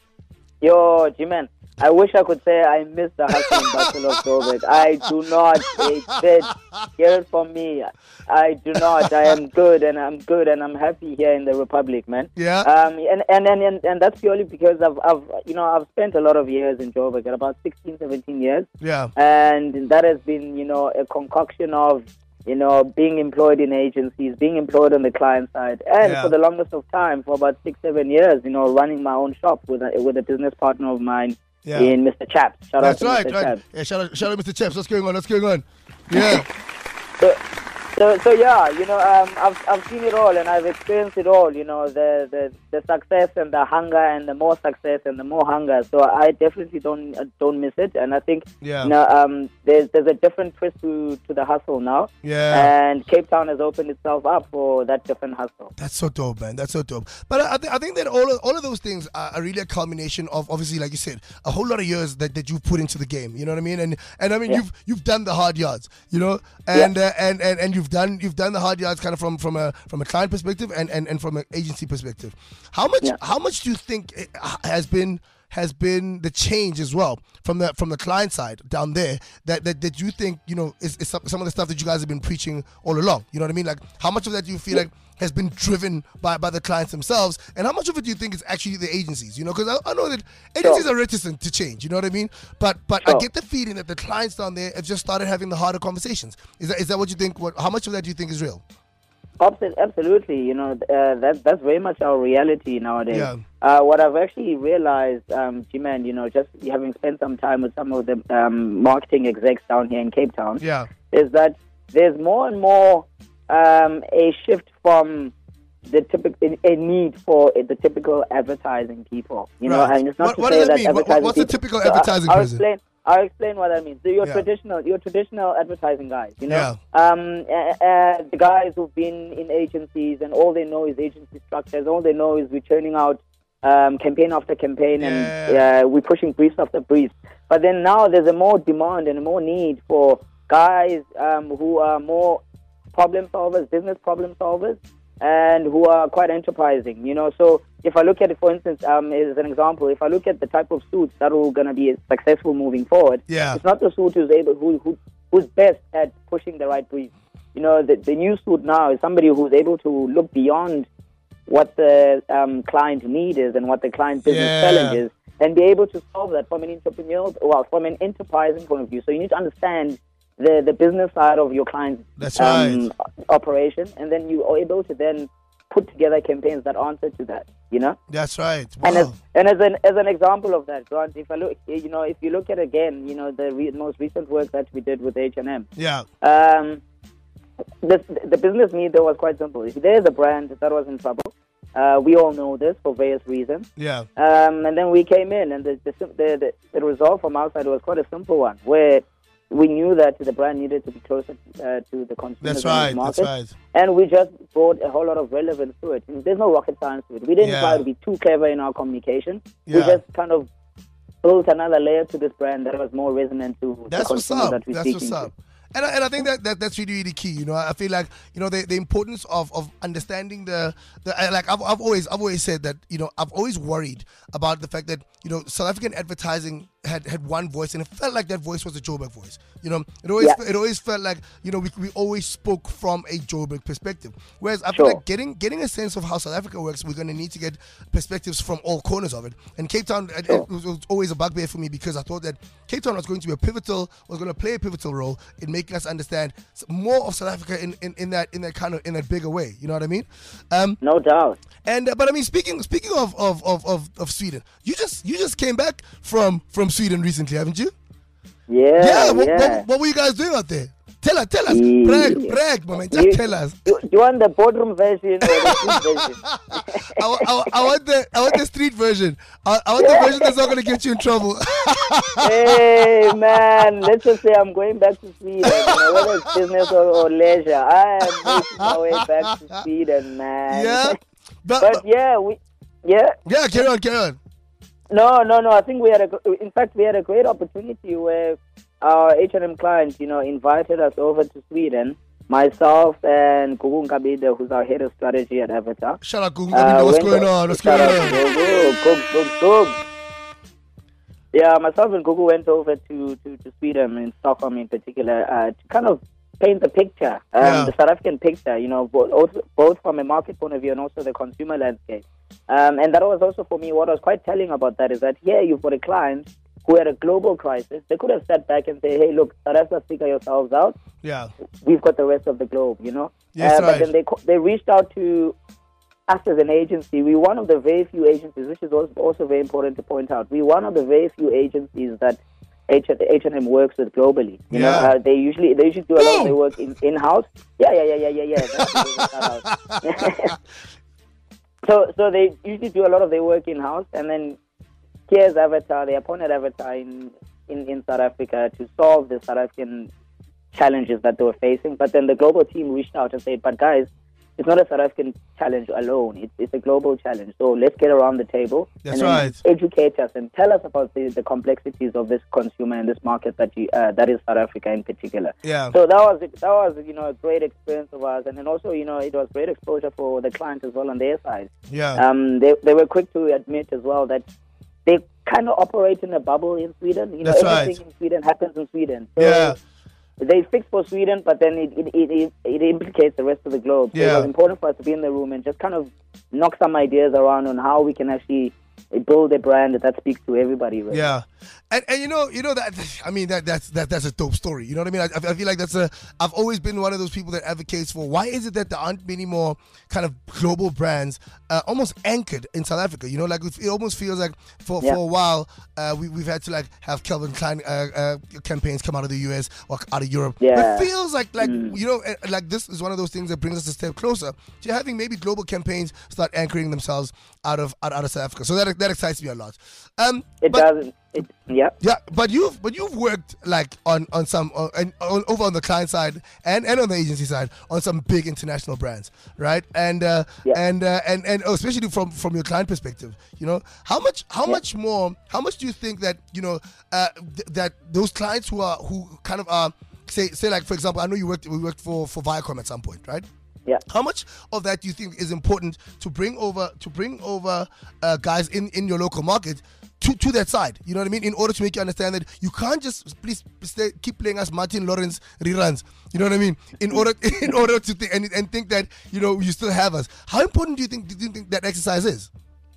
Yo, G-Man, I wish I could say I miss the hustle and bustle of Joburg. I do not. It's it. Hear it from me. I do not. I am good, and I'm good, and I'm happy here in the Republic, man. Yeah. Um, and, and, and, and, and that's purely because I've, I've, you know, I've spent a lot of years in Joburg, about sixteen, seventeen years. Yeah. And that has been, you know, a concoction of, you know, being employed in agencies, being employed on the client side, and Yeah. for the longest of time, for about six, seven years, you know, running my own shop with a, with a business partner of mine Yeah. in Mister Chaps. Shout That's out to right, Mister right. Chaps. Yeah, shout out, shout out, Mister Chaps. What's going on? What's going on? Yeah. So, so, so yeah, you know, um, I've I've seen it all and I've experienced it all. You know, the, the the success and the hunger and the more success and the more hunger. So I definitely don't uh, don't miss it. And I think Yeah. you know, um, there's there's a different twist to to the hustle now. Yeah. And Cape Town has opened itself up for that different hustle. That's so dope, man. That's so dope. But I, I, th- I think that all of, all of those things are, are really a culmination of, obviously, like you said, a whole lot of years that, that you've put into the game. You know what I mean? And and I mean, Yeah. you've you've done the hard yards. You know, and uh, and, and and you've done you've done the hard yards kind of from, from a from a client perspective and, and, and from an agency perspective. How much Yeah. how much do you think it has been has been the change as well from the from the client side down there that that, that you think you know is, is some, some of the stuff that you guys have been preaching all along? You know what I mean? Like how much of that do you feel like has been driven by, by the clients themselves, and how much of it do you think is actually the agencies? You know, because I, I know that agencies Sure. are reticent to change. You know what I mean? But but I Sure. get the feeling that the clients down there have just started having the harder conversations. Is that is that what you think? What how much of that do you think is real? Abso- Absolutely, you know, uh, that that's very much our reality nowadays. Yeah. Uh, what I've actually realized, um, G-Man, you know, just having spent some time with some of the um, marketing execs down here in Cape Town, Yeah. is that there's more and more um, a shift from the typical a need for uh, the typical advertising people. You know, Right. and it's not What- to what say does that that mean? What- advertising what's the people- typical So I- advertising I'll person? explain. I'll explain what that means. So your Yeah. traditional, your traditional advertising guys, you know, um, uh, uh, the guys who've been in agencies and all they know is agency structures. All they know is we're churning out um, campaign after campaign and Yeah. uh, we're pushing briefs after briefs. But then now there's a more demand and a more need for guys um, who are more problem solvers, business problem solvers, and who are quite enterprising, you know. So if I look at it, for instance, um, as an example, if I look at the type of suits that are going to be successful moving forward, Yeah. it's not the suit who's able, who, who who's best at pushing the right brief. You know, the, the new suit now is somebody who's able to look beyond what the um, client need is and what the client business Yeah. challenge is, and be able to solve that from an entrepreneurial, well, from an enterprising point of view. So you need to understand the the business side of your client's That's um, right. operation, and then you are able to then put together campaigns that answer to that. You know. That's right. Wow. And as and as an as an example of that, Grant, if I look, you know, if you look at again, you know, the re- most recent work that we did with H and M, yeah. um, the the business need there was quite simple. If there's a brand that was in trouble, Uh, we all know this for various reasons. Yeah. Um, and then we came in, and the the, the the the result from our side was quite a simple one, where we knew that the brand needed to be closer uh, to the consumers. That's in right. the market, That's right. and we just brought a whole lot of relevance to it. There's no rocket science to it. We didn't Yeah. try to be too clever in our communication. Yeah. We just kind of built another layer to this brand that was more resonant to That's the what's consumers up. that we're That's speaking what's up. to. And I, and I think that, that that's really, really key. You know, I feel like, you know, the, the importance of, of understanding the, the I- like I've, I've always I've always said that, you know, I've always worried about the fact that, you know, South African advertising had, had one voice, and it felt like that voice was a Joburg voice. You know, it always Yeah. it always felt like, you know, we, we always spoke from a Joburg perspective. Whereas I feel Sure. like getting getting a sense of how South Africa works, we're going to need to get perspectives from all corners of it. And Cape Town, it, it was, it was always a bugbear for me, because I thought that Cape Town was going to be a pivotal, was going to play a pivotal role in making us understand more of South Africa in, in, in that in that kind of in that bigger way. You know what I mean? Um, No doubt. and uh, but I mean, speaking speaking of of, of, of of Sweden, you just you just came back from from Sweden recently, haven't you? Yeah, Yeah. What, yeah. what, what were you guys doing out there? Tell us, tell us, Yeah. brag, brag, moment. Just You- tell us. Do, do you want the boardroom version or the street version? I, wa- I, wa- I want the I want the street version. I, I want the version that's not going to get you in trouble. Hey man, let's just say I'm going back to Sweden. You know, whether it's business or, or leisure, I am making my way back to Sweden, man. Yeah. But, But but- yeah, we yeah. yeah, carry on, carry on. No, no, no. I think we had a. gr- In fact, we had a great opportunity where our H and M client, you know, invited us over to Sweden. Myself and Gugu Nkabide, who's our head of strategy at Avatar. Shout out, Google. Uh, what's went going to- on? What's shout going out on? to Gugu, Gugu, Gugu, Gugu. Yeah, myself and Gugu went over to, to, to Sweden, in Stockholm in particular, uh, to kind of paint the picture, um, Yeah. the South African picture, you know, both, also, both from a market point of view and also the consumer landscape. Um, and that was also for me, what was quite telling about that is that here you've got a client who had a global crisis. They could have sat back and say, hey, look, South Africa, figure yourselves out. Yeah. We've got the rest of the globe, you know. Yes, uh, right. But then they co- they reached out to us as an agency. We're one of the very few agencies, which is also also very important to point out. We're one of the very few agencies that H and M works with globally. You know, Yeah. uh, they usually they usually do a lot of Boom! their work in in house. Yeah, yeah, yeah, yeah, yeah, yeah. That's what it is, shout out. so so they usually do a lot of their work in house, and then here's Avatar. They appointed Avatar in, in in South Africa to solve the South African challenges that they were facing. But then the global team reached out and said, but guys, it's not a South African challenge alone. It's, it's a global challenge. So let's get around the table That's and then right. educate us and tell us about the, the complexities of this consumer and this market that you, uh, that is South Africa in particular. Yeah. So that was that was you know a great experience of ours, and then also you know it was great exposure for the client as well on their side. Yeah. Um, they they were quick to admit as well that they kind of operate in a bubble in Sweden. You know, That's everything right. in Sweden happens in Sweden. So Yeah. they fix for Sweden, but then it it, it it it implicates the rest of the globe. So Yeah. it was important for us to be in the room and just kind of knock some ideas around on how we can actually build a brand that speaks to everybody. Really. Yeah, and and you know you know that I mean that that's that that's a dope story. You know what I mean? I, I feel like that's a. I've always been one of those people that advocates for why is it that there aren't many more kind of global brands uh, almost anchored in South Africa. You know, like it almost feels like for, Yeah. for a while uh, we we've had to like have Calvin Klein uh, uh, campaigns come out of the U S or out of Europe. Yeah. It feels like like Mm. you know uh, like this is one of those things that brings us a step closer to having maybe global campaigns start anchoring themselves out of out, out of South Africa. So that that excites me a lot. Um, It but- doesn't. It, yeah. yeah, but you've but you've worked like on on some uh, and on, over on the client side and, and on the agency side on some big international brands, right? And uh, Yeah. and uh, and and especially from from your client perspective, you know, how much how Yeah. much more how much do you think that you know uh, th- that those clients who are who kind of are say say like for example, I know you worked we worked for for Viacom at some point, right? Yeah. How much of that do you think is important to bring over to bring over uh, guys in, in your local market to, to that side? You know what I mean? In order to make you understand that you can't just please stay, keep playing us Martin Lawrence reruns. You know what I mean? In order in order to think and, and think that you know you still have us. How important do you think do you think that exercise is?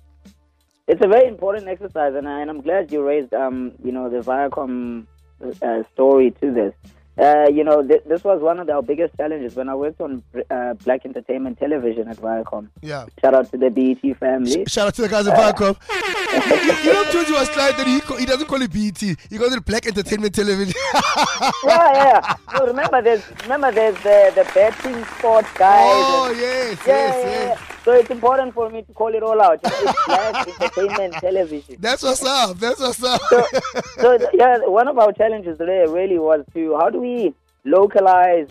It's a very important exercise, and, I, and I'm glad you raised, um, you know, the Viacom uh, story to this. Uh, you know, th- this was one of our biggest challenges when I worked on uh, Black Entertainment Television at Viacom. Yeah. Shout out to the B E T family. Shout out to the guys at Viacom. you, you know, told you was client that he, he doesn't call it B E T. He calls it Black Entertainment Television. yeah, yeah. No, remember, there's remember there's the the betting sport guys. Oh and- yes, yeah, yes, yeah, yes. yeah. so it's important for me to call it all out. It's black entertainment television. That's what's up. That's what's up. So, so yeah, one of our challenges today really was to how do we localize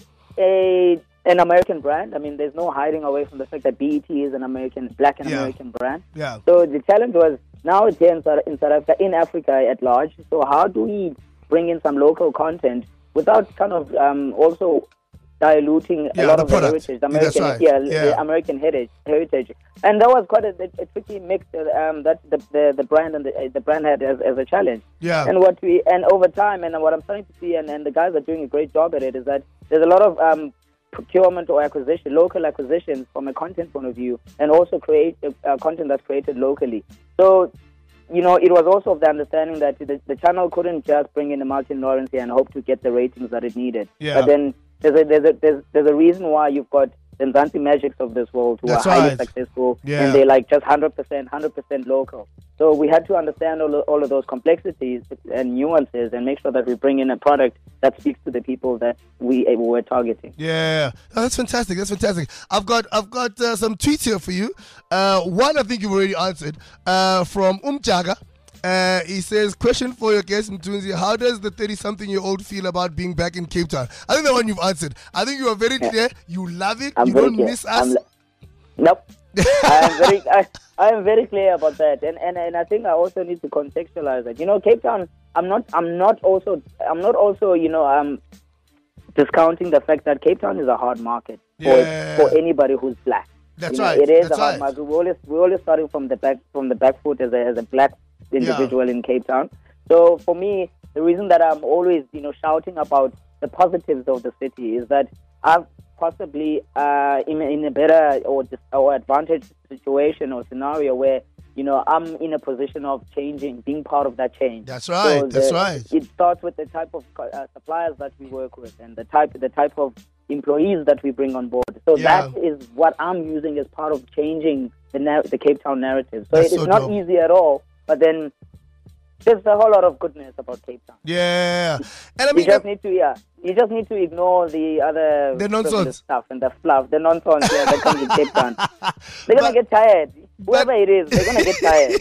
a an American brand? I mean, there's no hiding away from the fact that B E T is an American, black and Yeah. American brand. Yeah. So the challenge was now it's here in South, in South Africa, in Africa at large. So how do we bring in some local content without kind of um, also diluting Yeah, a lot the of product. the heritage, the Yeah, that's American, right. yeah, Yeah. the American heritage, heritage, and that was quite a, a tricky mix uh, um, that the, the the brand and the, the brand had as, as a challenge. Yeah. And what we and over time, and what I'm starting to see, and, and the guys are doing a great job at it, is that there's a lot of um, procurement or acquisition, local acquisitions from a content point of view, and also create uh, content that's created locally. So, you know, it was also of the understanding that the, the channel couldn't just bring in a Martin Lawrence here and hope to get the ratings that it needed. Yeah. But then there's a, there's a there's there's a reason why you've got the Nzansi Magics of this world who That's are highly right. successful, Yeah. and they're like just one hundred percent, one hundred percent local. So we had to understand all of, all of those complexities and nuances and make sure that we bring in a product that speaks to the people that we uh, were targeting. Yeah, oh, that's fantastic. That's fantastic. I've got I've got uh, some tweets here for you. Uh, one I think you've already answered uh, from Umjaga. Uh, he says, question for your guest, Mtunzi, how does the thirty-something-year-old feel about being back in Cape Town? I think the one you've answered. I think you are very clear. You love it. I'm you very don't clear. miss us. I'm li- nope. I am very, I, I am very clear about that, and, and and I think I also need to contextualize it. You know, Cape Town. I'm not. I'm not also. I'm not also. You know, um, discounting the fact that Cape Town is a hard market for Yeah. for anybody who's black. That's You know, right. It is That's a hard right. market. We always we always starting from the back from the back foot as a as a black individual in Cape Town. So for me, the reason that I'm always you know shouting about the positives of the city is that I've possibly uh, in, in a better or dis- or advantaged situation or scenario where you know I'm in a position of changing, being part of that change. That's right. So That's the- right. It starts with the type of uh, suppliers that we work with and the type the type of employees that we bring on board. So Yeah. that is what I'm using as part of changing the na- the Cape Town narrative. So That's it's so not dope. easy at all, but then there's a whole lot of goodness about Cape Town. Yeah. And I You mean, just need to, yeah. You just need to ignore the other The nonsense. frivolous stuff and the fluff, the nonsense yeah, that comes with Cape Town. They're gonna But- get tired. Whoever but- it is, they're gonna get tired.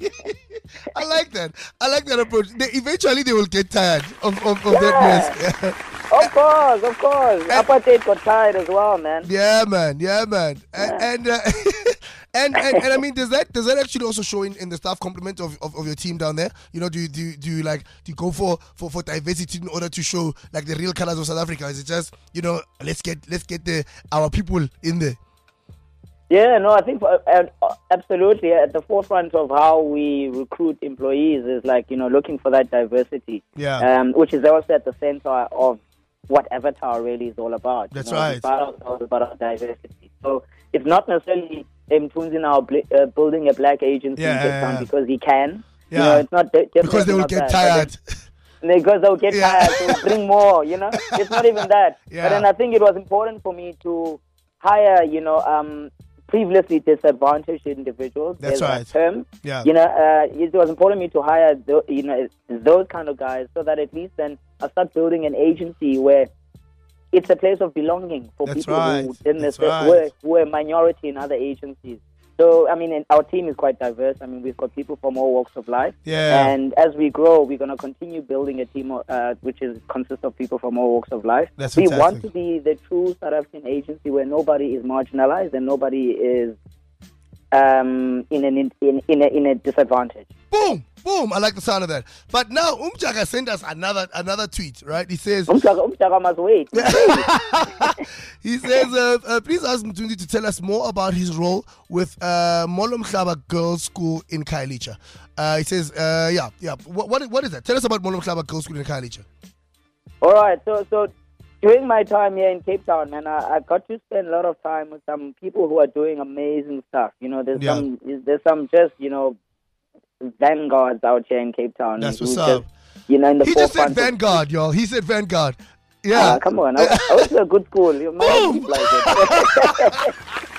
I like that. I like that approach. They, eventually, they will get tired of, of, of Yeah. that mess. Of course, of course. Apartheid got tired as well, man. Yeah, man. Yeah, man. And Yeah. and, uh, and and and I mean, does that does that actually also show in, in the staff complement of, of, of your team down there? You know, do you do you, do you like do you go for, for, for diversity in order to show like the real colors of South Africa? Is it just you know let's get let's get the our people in there? Yeah, no, I think uh, uh, absolutely at the forefront of how we recruit employees is like you know looking for that diversity. Yeah. Um, which is also at the center of what Avatar really is all about. you That's know, right. It's about, all about our diversity. So it's not necessarily Mtunzi now bl- uh, building a black agency Yeah, in Cape yeah, Town yeah. because he can. Yeah. You know, it's not de- Because they will not get that, but tired. then- Because they'll get Yeah. tired, so bring more, you know. It's not even that. Yeah. But then I think it was important for me to hire, you know, um, previously disadvantaged individuals. That's There's right. that term. Yeah. You know, uh, it was important for me to hire, tho- you know, those kind of guys so that at least then I start building an agency where it's a place of belonging for That's people right. who didn't That's necessarily right. who were, who were minority in other agencies. So, I mean, and our team is quite diverse. I mean, we've got people from all walks of life. Yeah. And as we grow, we're going to continue building a team uh, which is consists of people from all walks of life. That's we fantastic. want to be the true South African agency where nobody is marginalized and nobody is um, in, an, in, in, a, in a disadvantage. Boom, boom. I like the sound of that. But now Umjaga sent us another another tweet, right? He says Umjaga, Umjaga must wait. he says uh, uh, please ask Mtunzi to tell us more about his role with uh, Molomhlaba Girls School in Khayelitsha. Uh, he says uh, yeah, yeah. What, what what is that? Tell us about Molomhlaba Girls School in Khayelitsha. All right, so so during my time here in Cape Town, man, I, I got to spend a lot of time with some people who are doing amazing stuff. You know, there's Yeah. some there's some just you know vanguards out here in Cape Town. That's who what's just, up. You know, in the He just said forefront. of- Vanguard, y'all. He said Vanguard. Yeah. Ah, come on, I, I went to a good school. You might Boom! keep like it.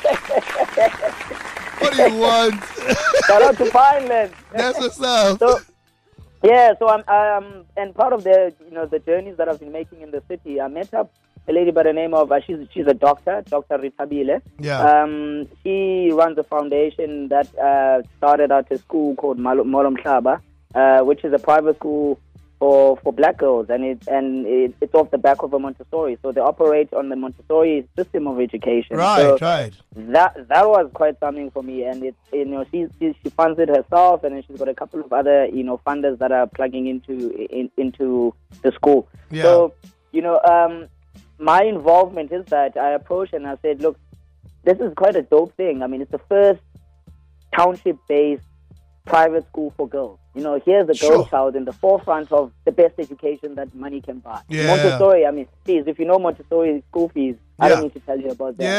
What do you want? Shout out to Pineland. That's what's up. So, yeah, so I'm, um, and part of the, you know, the journeys that I've been making in the city, I met up a lady by the name of, uh, she's she's a doctor, Doctor Ritabile. Yeah. Um, she runs a foundation that uh, started at a school called Mal- Molom Shaba, uh, which is a private school for, for black girls, and it and it, it's off the back of a Montessori. So they operate on the Montessori system of education. Right, so right. That that was quite something for me, and it's you know she she, she funds it herself, and then she's got a couple of other you know funders that are plugging into in, into the school. Yeah. So you know um, my involvement is that I approached and I said, look, this is quite a dope thing. I mean, it's the first township-based private school for girls. You know, here's a girl Sure. child in the forefront of the best education that money can buy. Yeah. Montessori, I mean, please, if you know Montessori school fees, I Yeah. don't need to tell you about that.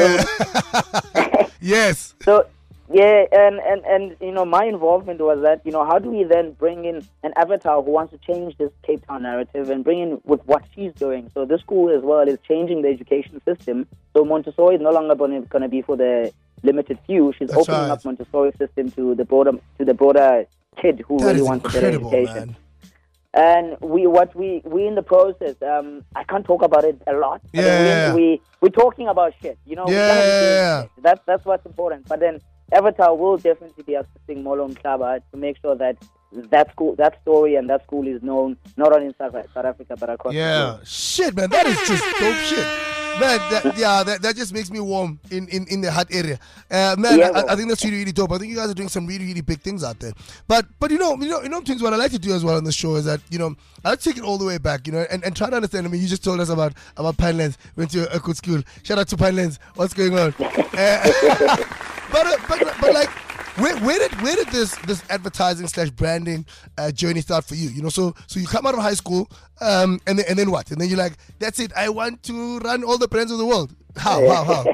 Yeah, yeah, yeah. Yes. So, yeah, and, and, and, you know, my involvement was that, you know, how do we then bring in an avatar who wants to change this Cape Town narrative and bring in with what she's doing? So this school as well is changing the education system. So Montessori is no longer going to be for the limited few. She's That's opening right. up Montessori system to the broader to the broader kid who That really is wants to get an incredible, education. man. And we, what we, we in the process, um, I can't talk about it a lot. But Yeah. we, we, we're talking about shit, you know. Yeah, we're gonna be doing yeah, yeah. shit. That's, that's what's important. But then Avatar will definitely be assisting Molom Shaba to make sure that that school, that story and that school is known, not only in South, South Africa, but across the Yeah. globe. Shit, man. That is just dope shit. Man, that, yeah, that, that just makes me warm in, in, in the heart area. Uh, man, Yeah, I, well. I think that's really, really dope. I think you guys are doing some really, really big things out there. But but you know, you know, you know, things what I like to do as well on the show is that, you know, I like to take it all the way back, you know, and, and try to understand. I mean, you just told us about about Pinelands, went to a good school. Shout out to Pinelands. What's going on? Uh, but, uh, but but like, where, where did where did this this advertising slash branding uh, journey start for you? You know, so so you come out of high school, um, and then and then what? And then you're like, that's it. I want to run all the brands of the world. How how how?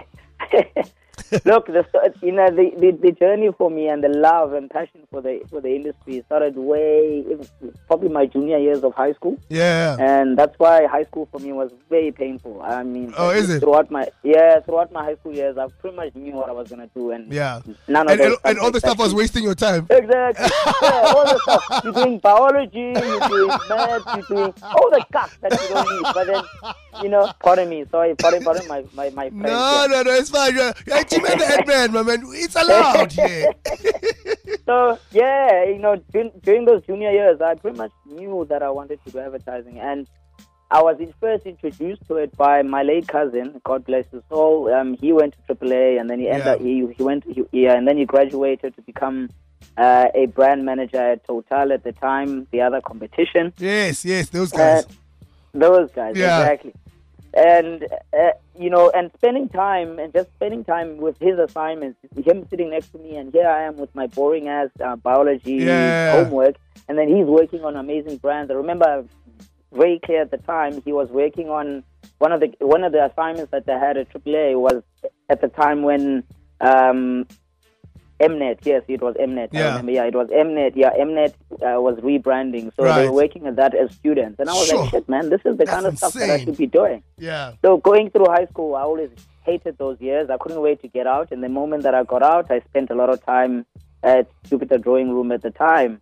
Look, the, you know, the, the, the journey for me and the love and passion for the for the industry started way, probably my junior years of high school. Yeah. And that's why high school for me was very painful. I mean, Oh, is it? Throughout my yeah, throughout my high school years, I pretty much knew what I was gonna do, and Yeah. none of And, those and, and all the subjects stuff was actually- wasting your time. Exactly. Yeah, all the stuff. You're doing biology, you're doing math, you're doing all the stuff that you don't need. But then, you know, pardon me, sorry, pardon, pardon my my my friend. No, here. no, no, it's fine. You're, you're actually the head man, my man. It's allowed here. So yeah, you know, during, during those junior years, I pretty much knew that I wanted to do advertising, and I was in- first introduced to it by my late cousin. God bless his soul. Um, he went to triple A, and then he ended Yeah. up, he he went he, yeah, and then he graduated to become uh, a brand manager at Total at the time, the other competition. Yes, yes, those guys. Uh, those guys, Yeah. exactly. And, uh, you know, and spending time and just spending time with his assignments, him sitting next to me, and here I am with my boring ass uh, biology Yeah. homework, and then he's working on amazing brands. I remember very clear at the time he was working on one of the one of the assignments that they had at triple A was at the time when um, Mnet, yes, it was Mnet. I Yeah. remember, yeah, it was Mnet. Yeah, Mnet uh, was rebranding, so they Right. were working at that as students, and I was Sure. like, shit, man, this is the That's kind of stuff that I insane. should be doing. Yeah. So going through high school, I always hated those years. I couldn't wait to get out, and the moment that I got out, I spent a lot of time at Jupiter Drawing Room at the time,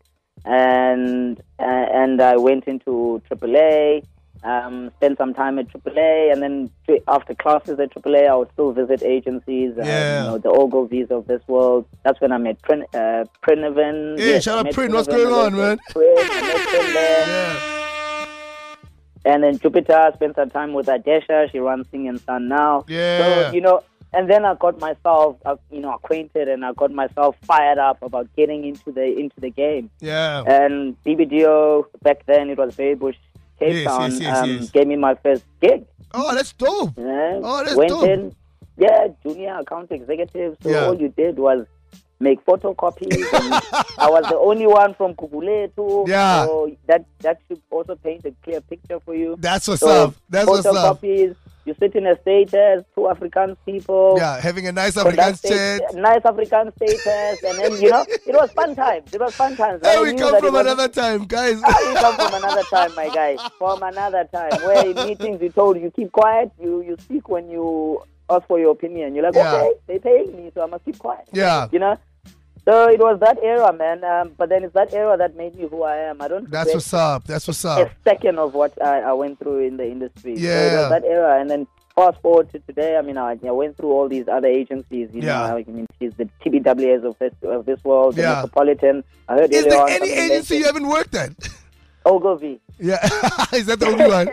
and uh, and I went into triple A. Um, spent some time at triple A, and then t- after classes at triple A, I would still visit agencies, uh, Yeah. you know, the Ogilvies of this world. That's when I met Prin, uh, Prinovan. Hey, Yes, shout I out met Prin, what's Prinovan. going I on, met man? Prin, I met Prin there. Yeah. And then Jupiter, I spent some time with Adesha. She runs Sing and Sun now. Yeah. So, you know, and then I got myself, uh, you know, acquainted, and I got myself fired up about getting into the into the game. Yeah. And B B D O, back then it was Berry Bush, Cape Yes, Town, yes, yes, um, yes. gave me my first gig. Oh, that's dope. Yeah. Oh, that's Went dope. in, yeah, junior account executive. So Yeah. all you did was make photocopies. And I was the only one from Kukuletu. Yeah. So that that should also paint a clear picture for you. That's what's So up. That's what's up. photocopies. You sit in a status, two African people. Yeah, having a nice African conduct state- chat. Nice African status, and then you know it was fun times. It was fun times. Hey, I we knew come that from it wasn't- another time, guys. we come from another time, my guy. From another time, where in meetings you told you keep quiet, you you speak when you ask for your opinion. You're like, Yeah. okay, they paying me, so I must keep quiet. Yeah. You know. So it was that era, man. Um, but then it's that era that made me who I am. I don't. That's what's up. That's what's up. A second of what I, I went through in the industry. Yeah. So it was that era, and then fast forward to today. I mean, I, I went through all these other agencies. You Yeah. know, I mean, she's the T B W As of this of this world, the Yeah. Metropolitan. I heard Is earlier there on any something agency you mentioned- haven't worked at? Ogilvy. Yeah. Is that the only one?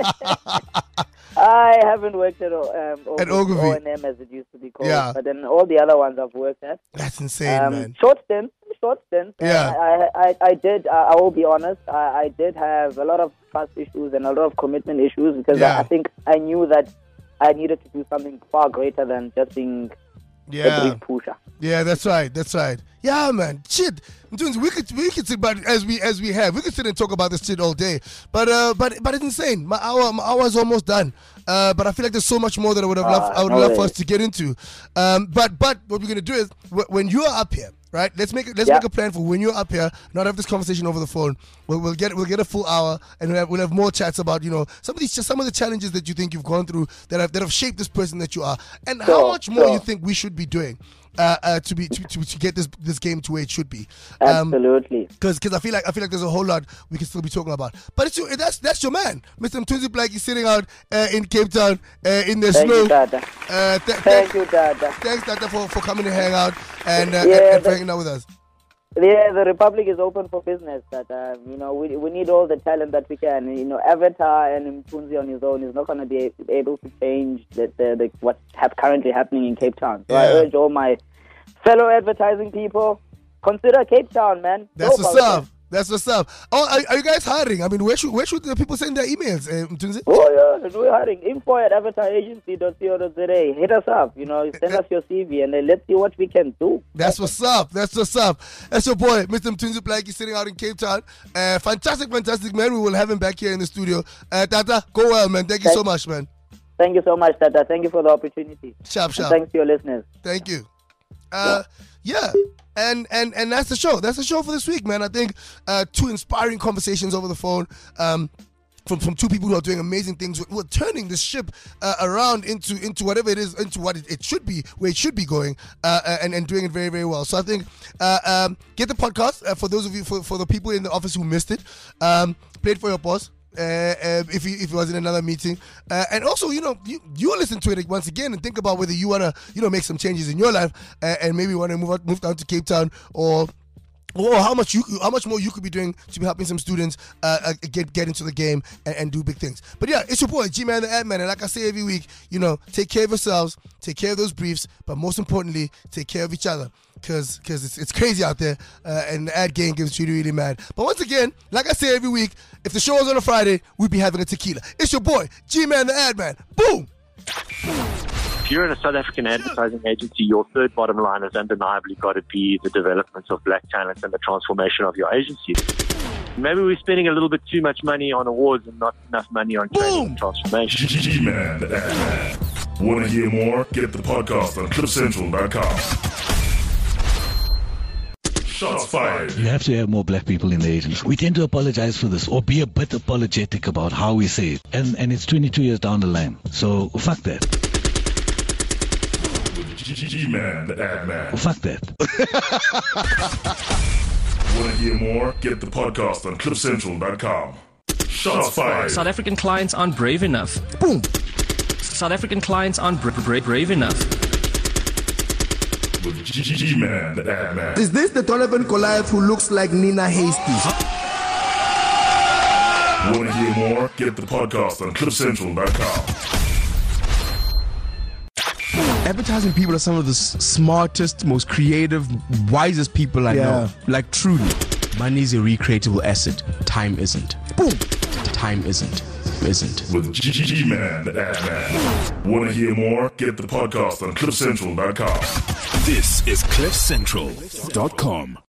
I haven't worked at um, At Ogilvy. O and M as it used to be called. Yeah. But then all the other ones I've worked at. That's insane, Um, man. short stints, short stints. Yeah. Uh, I, I, I did. Uh, I will be honest. I, I did have a lot of trust issues and a lot of commitment issues because Yeah. I, I think I knew that I needed to do something far greater than just being a Yeah. brief pusher. Yeah, that's right. That's right. Yeah, man. Shit. Dunes, we could we could sit about it as we as we have. We could sit and talk about this shit all day. But uh but but it's insane. My hour my hour is almost done. Uh but I feel like there's so much more that I would have loved I would no love for way. us to get into. Um but but what we're gonna do is wh- when you are up here, right? Let's make it let's Yeah. make a plan for when you're up here, not have this conversation over the phone. We'll, we'll get we'll get a full hour and we'll have, we'll have more chats about, you know, some of these some of the challenges that you think you've gone through that have that have shaped this person that you are and how Sure, much more sure. you think we should be doing. Uh, uh, to be to, to, to get this this game to where it should be. Um, Absolutely. Because because I feel like I feel like there's a whole lot we can still be talking about. But it's your, that's that's your man, Mister Mthunzi Black. He's sitting out uh, in Cape Town uh, in the Thank snow. you, Tata. Uh, th- Thank th- you, Tata. Thanks, Tata, for, for coming to hang out and uh, Yeah, and, and for but- hanging out with us. Yeah, the Republic is open for business. That uh, you know, we we need all the talent that we can. You know, Avatar and Mthunzi on his own is not going to be able to change the, the, the what's hap- currently happening in Cape Town. So I Yeah. urge all my fellow advertising people, consider Cape Town, man. That's Go what's for it. up. That's what's up. Oh, are, are you guys hiring? I mean, where should where should the people send their emails, uh, Mthunzi? Oh yeah, we're hiring. Info at avatar agency dot co dot za. Hit us up. You know, send us your C V and then let's see what we can do. That's what's up. That's what's up. That's your boy, Mister Mthunzi Black. He's sitting out in Cape Town. Uh, fantastic, fantastic man. We will have him back here in the studio. Uh, Tata, go well, man. Thank you so much, man. Thank you so much, Tata. Thank you for the opportunity. Sharp, And sharp. thanks to your listeners. Thank you. Uh, yeah. And, and and that's the show. That's the show for this week, man. I think uh, two inspiring conversations over the phone um, from, from two people who are doing amazing things. Who are turning this ship uh, around into into whatever it is, into what it, it should be, where it should be going, uh, uh, and, and doing it very, very well. So I think uh, um, get the podcast uh, for those of you, for, for the people in the office who missed it. Um, play it for your boss. Uh, uh, if he if he was in another meeting, uh, and also you know you you listen to it once again and think about whether you wanna you know make some changes in your life uh, and maybe want to move out, move down to Cape Town or. Or how much you, how much more you could be doing to be helping some students uh, uh, get get into the game and, and do big things. But yeah, it's your boy G Man the Ad Man, and like I say every week, you know, take care of yourselves, take care of those briefs, but most importantly, take care of each other, cause cause it's it's crazy out there, uh, and the ad game gets really really mad. But once again, like I say every week, if the show was on a Friday, we'd be having a tequila. It's your boy G Man the Ad Man. Boom. If you're in a South African advertising agency, your third bottom line has undeniably got to be the development of black talent and the transformation of your agency. Maybe we're spending a little bit too much money on awards and not enough money on training and transformation. G-Man the Ad Man. Want to hear more? Get the podcast on cliff central dot com. Shots fired. You have to have more black people in the agency. We tend to apologize for this or be a bit apologetic about how we say it. And and it's twenty-two years down the line. So fuck that. G-Man the Ad Man. Fuck that. Want to hear more? Get the podcast on cliff central dot com. Shots fired. South African clients aren't brave enough. Boom. South African clients aren't bra- bra- brave enough. With G-Man the Ad Man. Is this the Donovan Goliath who looks like Nina Hasty? Want to hear more? Get the podcast on cliff central dot com. Advertising people are some of the s- smartest, most creative, wisest people I Yeah. know. Like truly. Money is a recreatable asset. Time isn't. Boom. Time isn't. Isn't. With G-Man the Ad Man. Want to hear more? Get the podcast on cliff central dot com. This is cliff central dot com.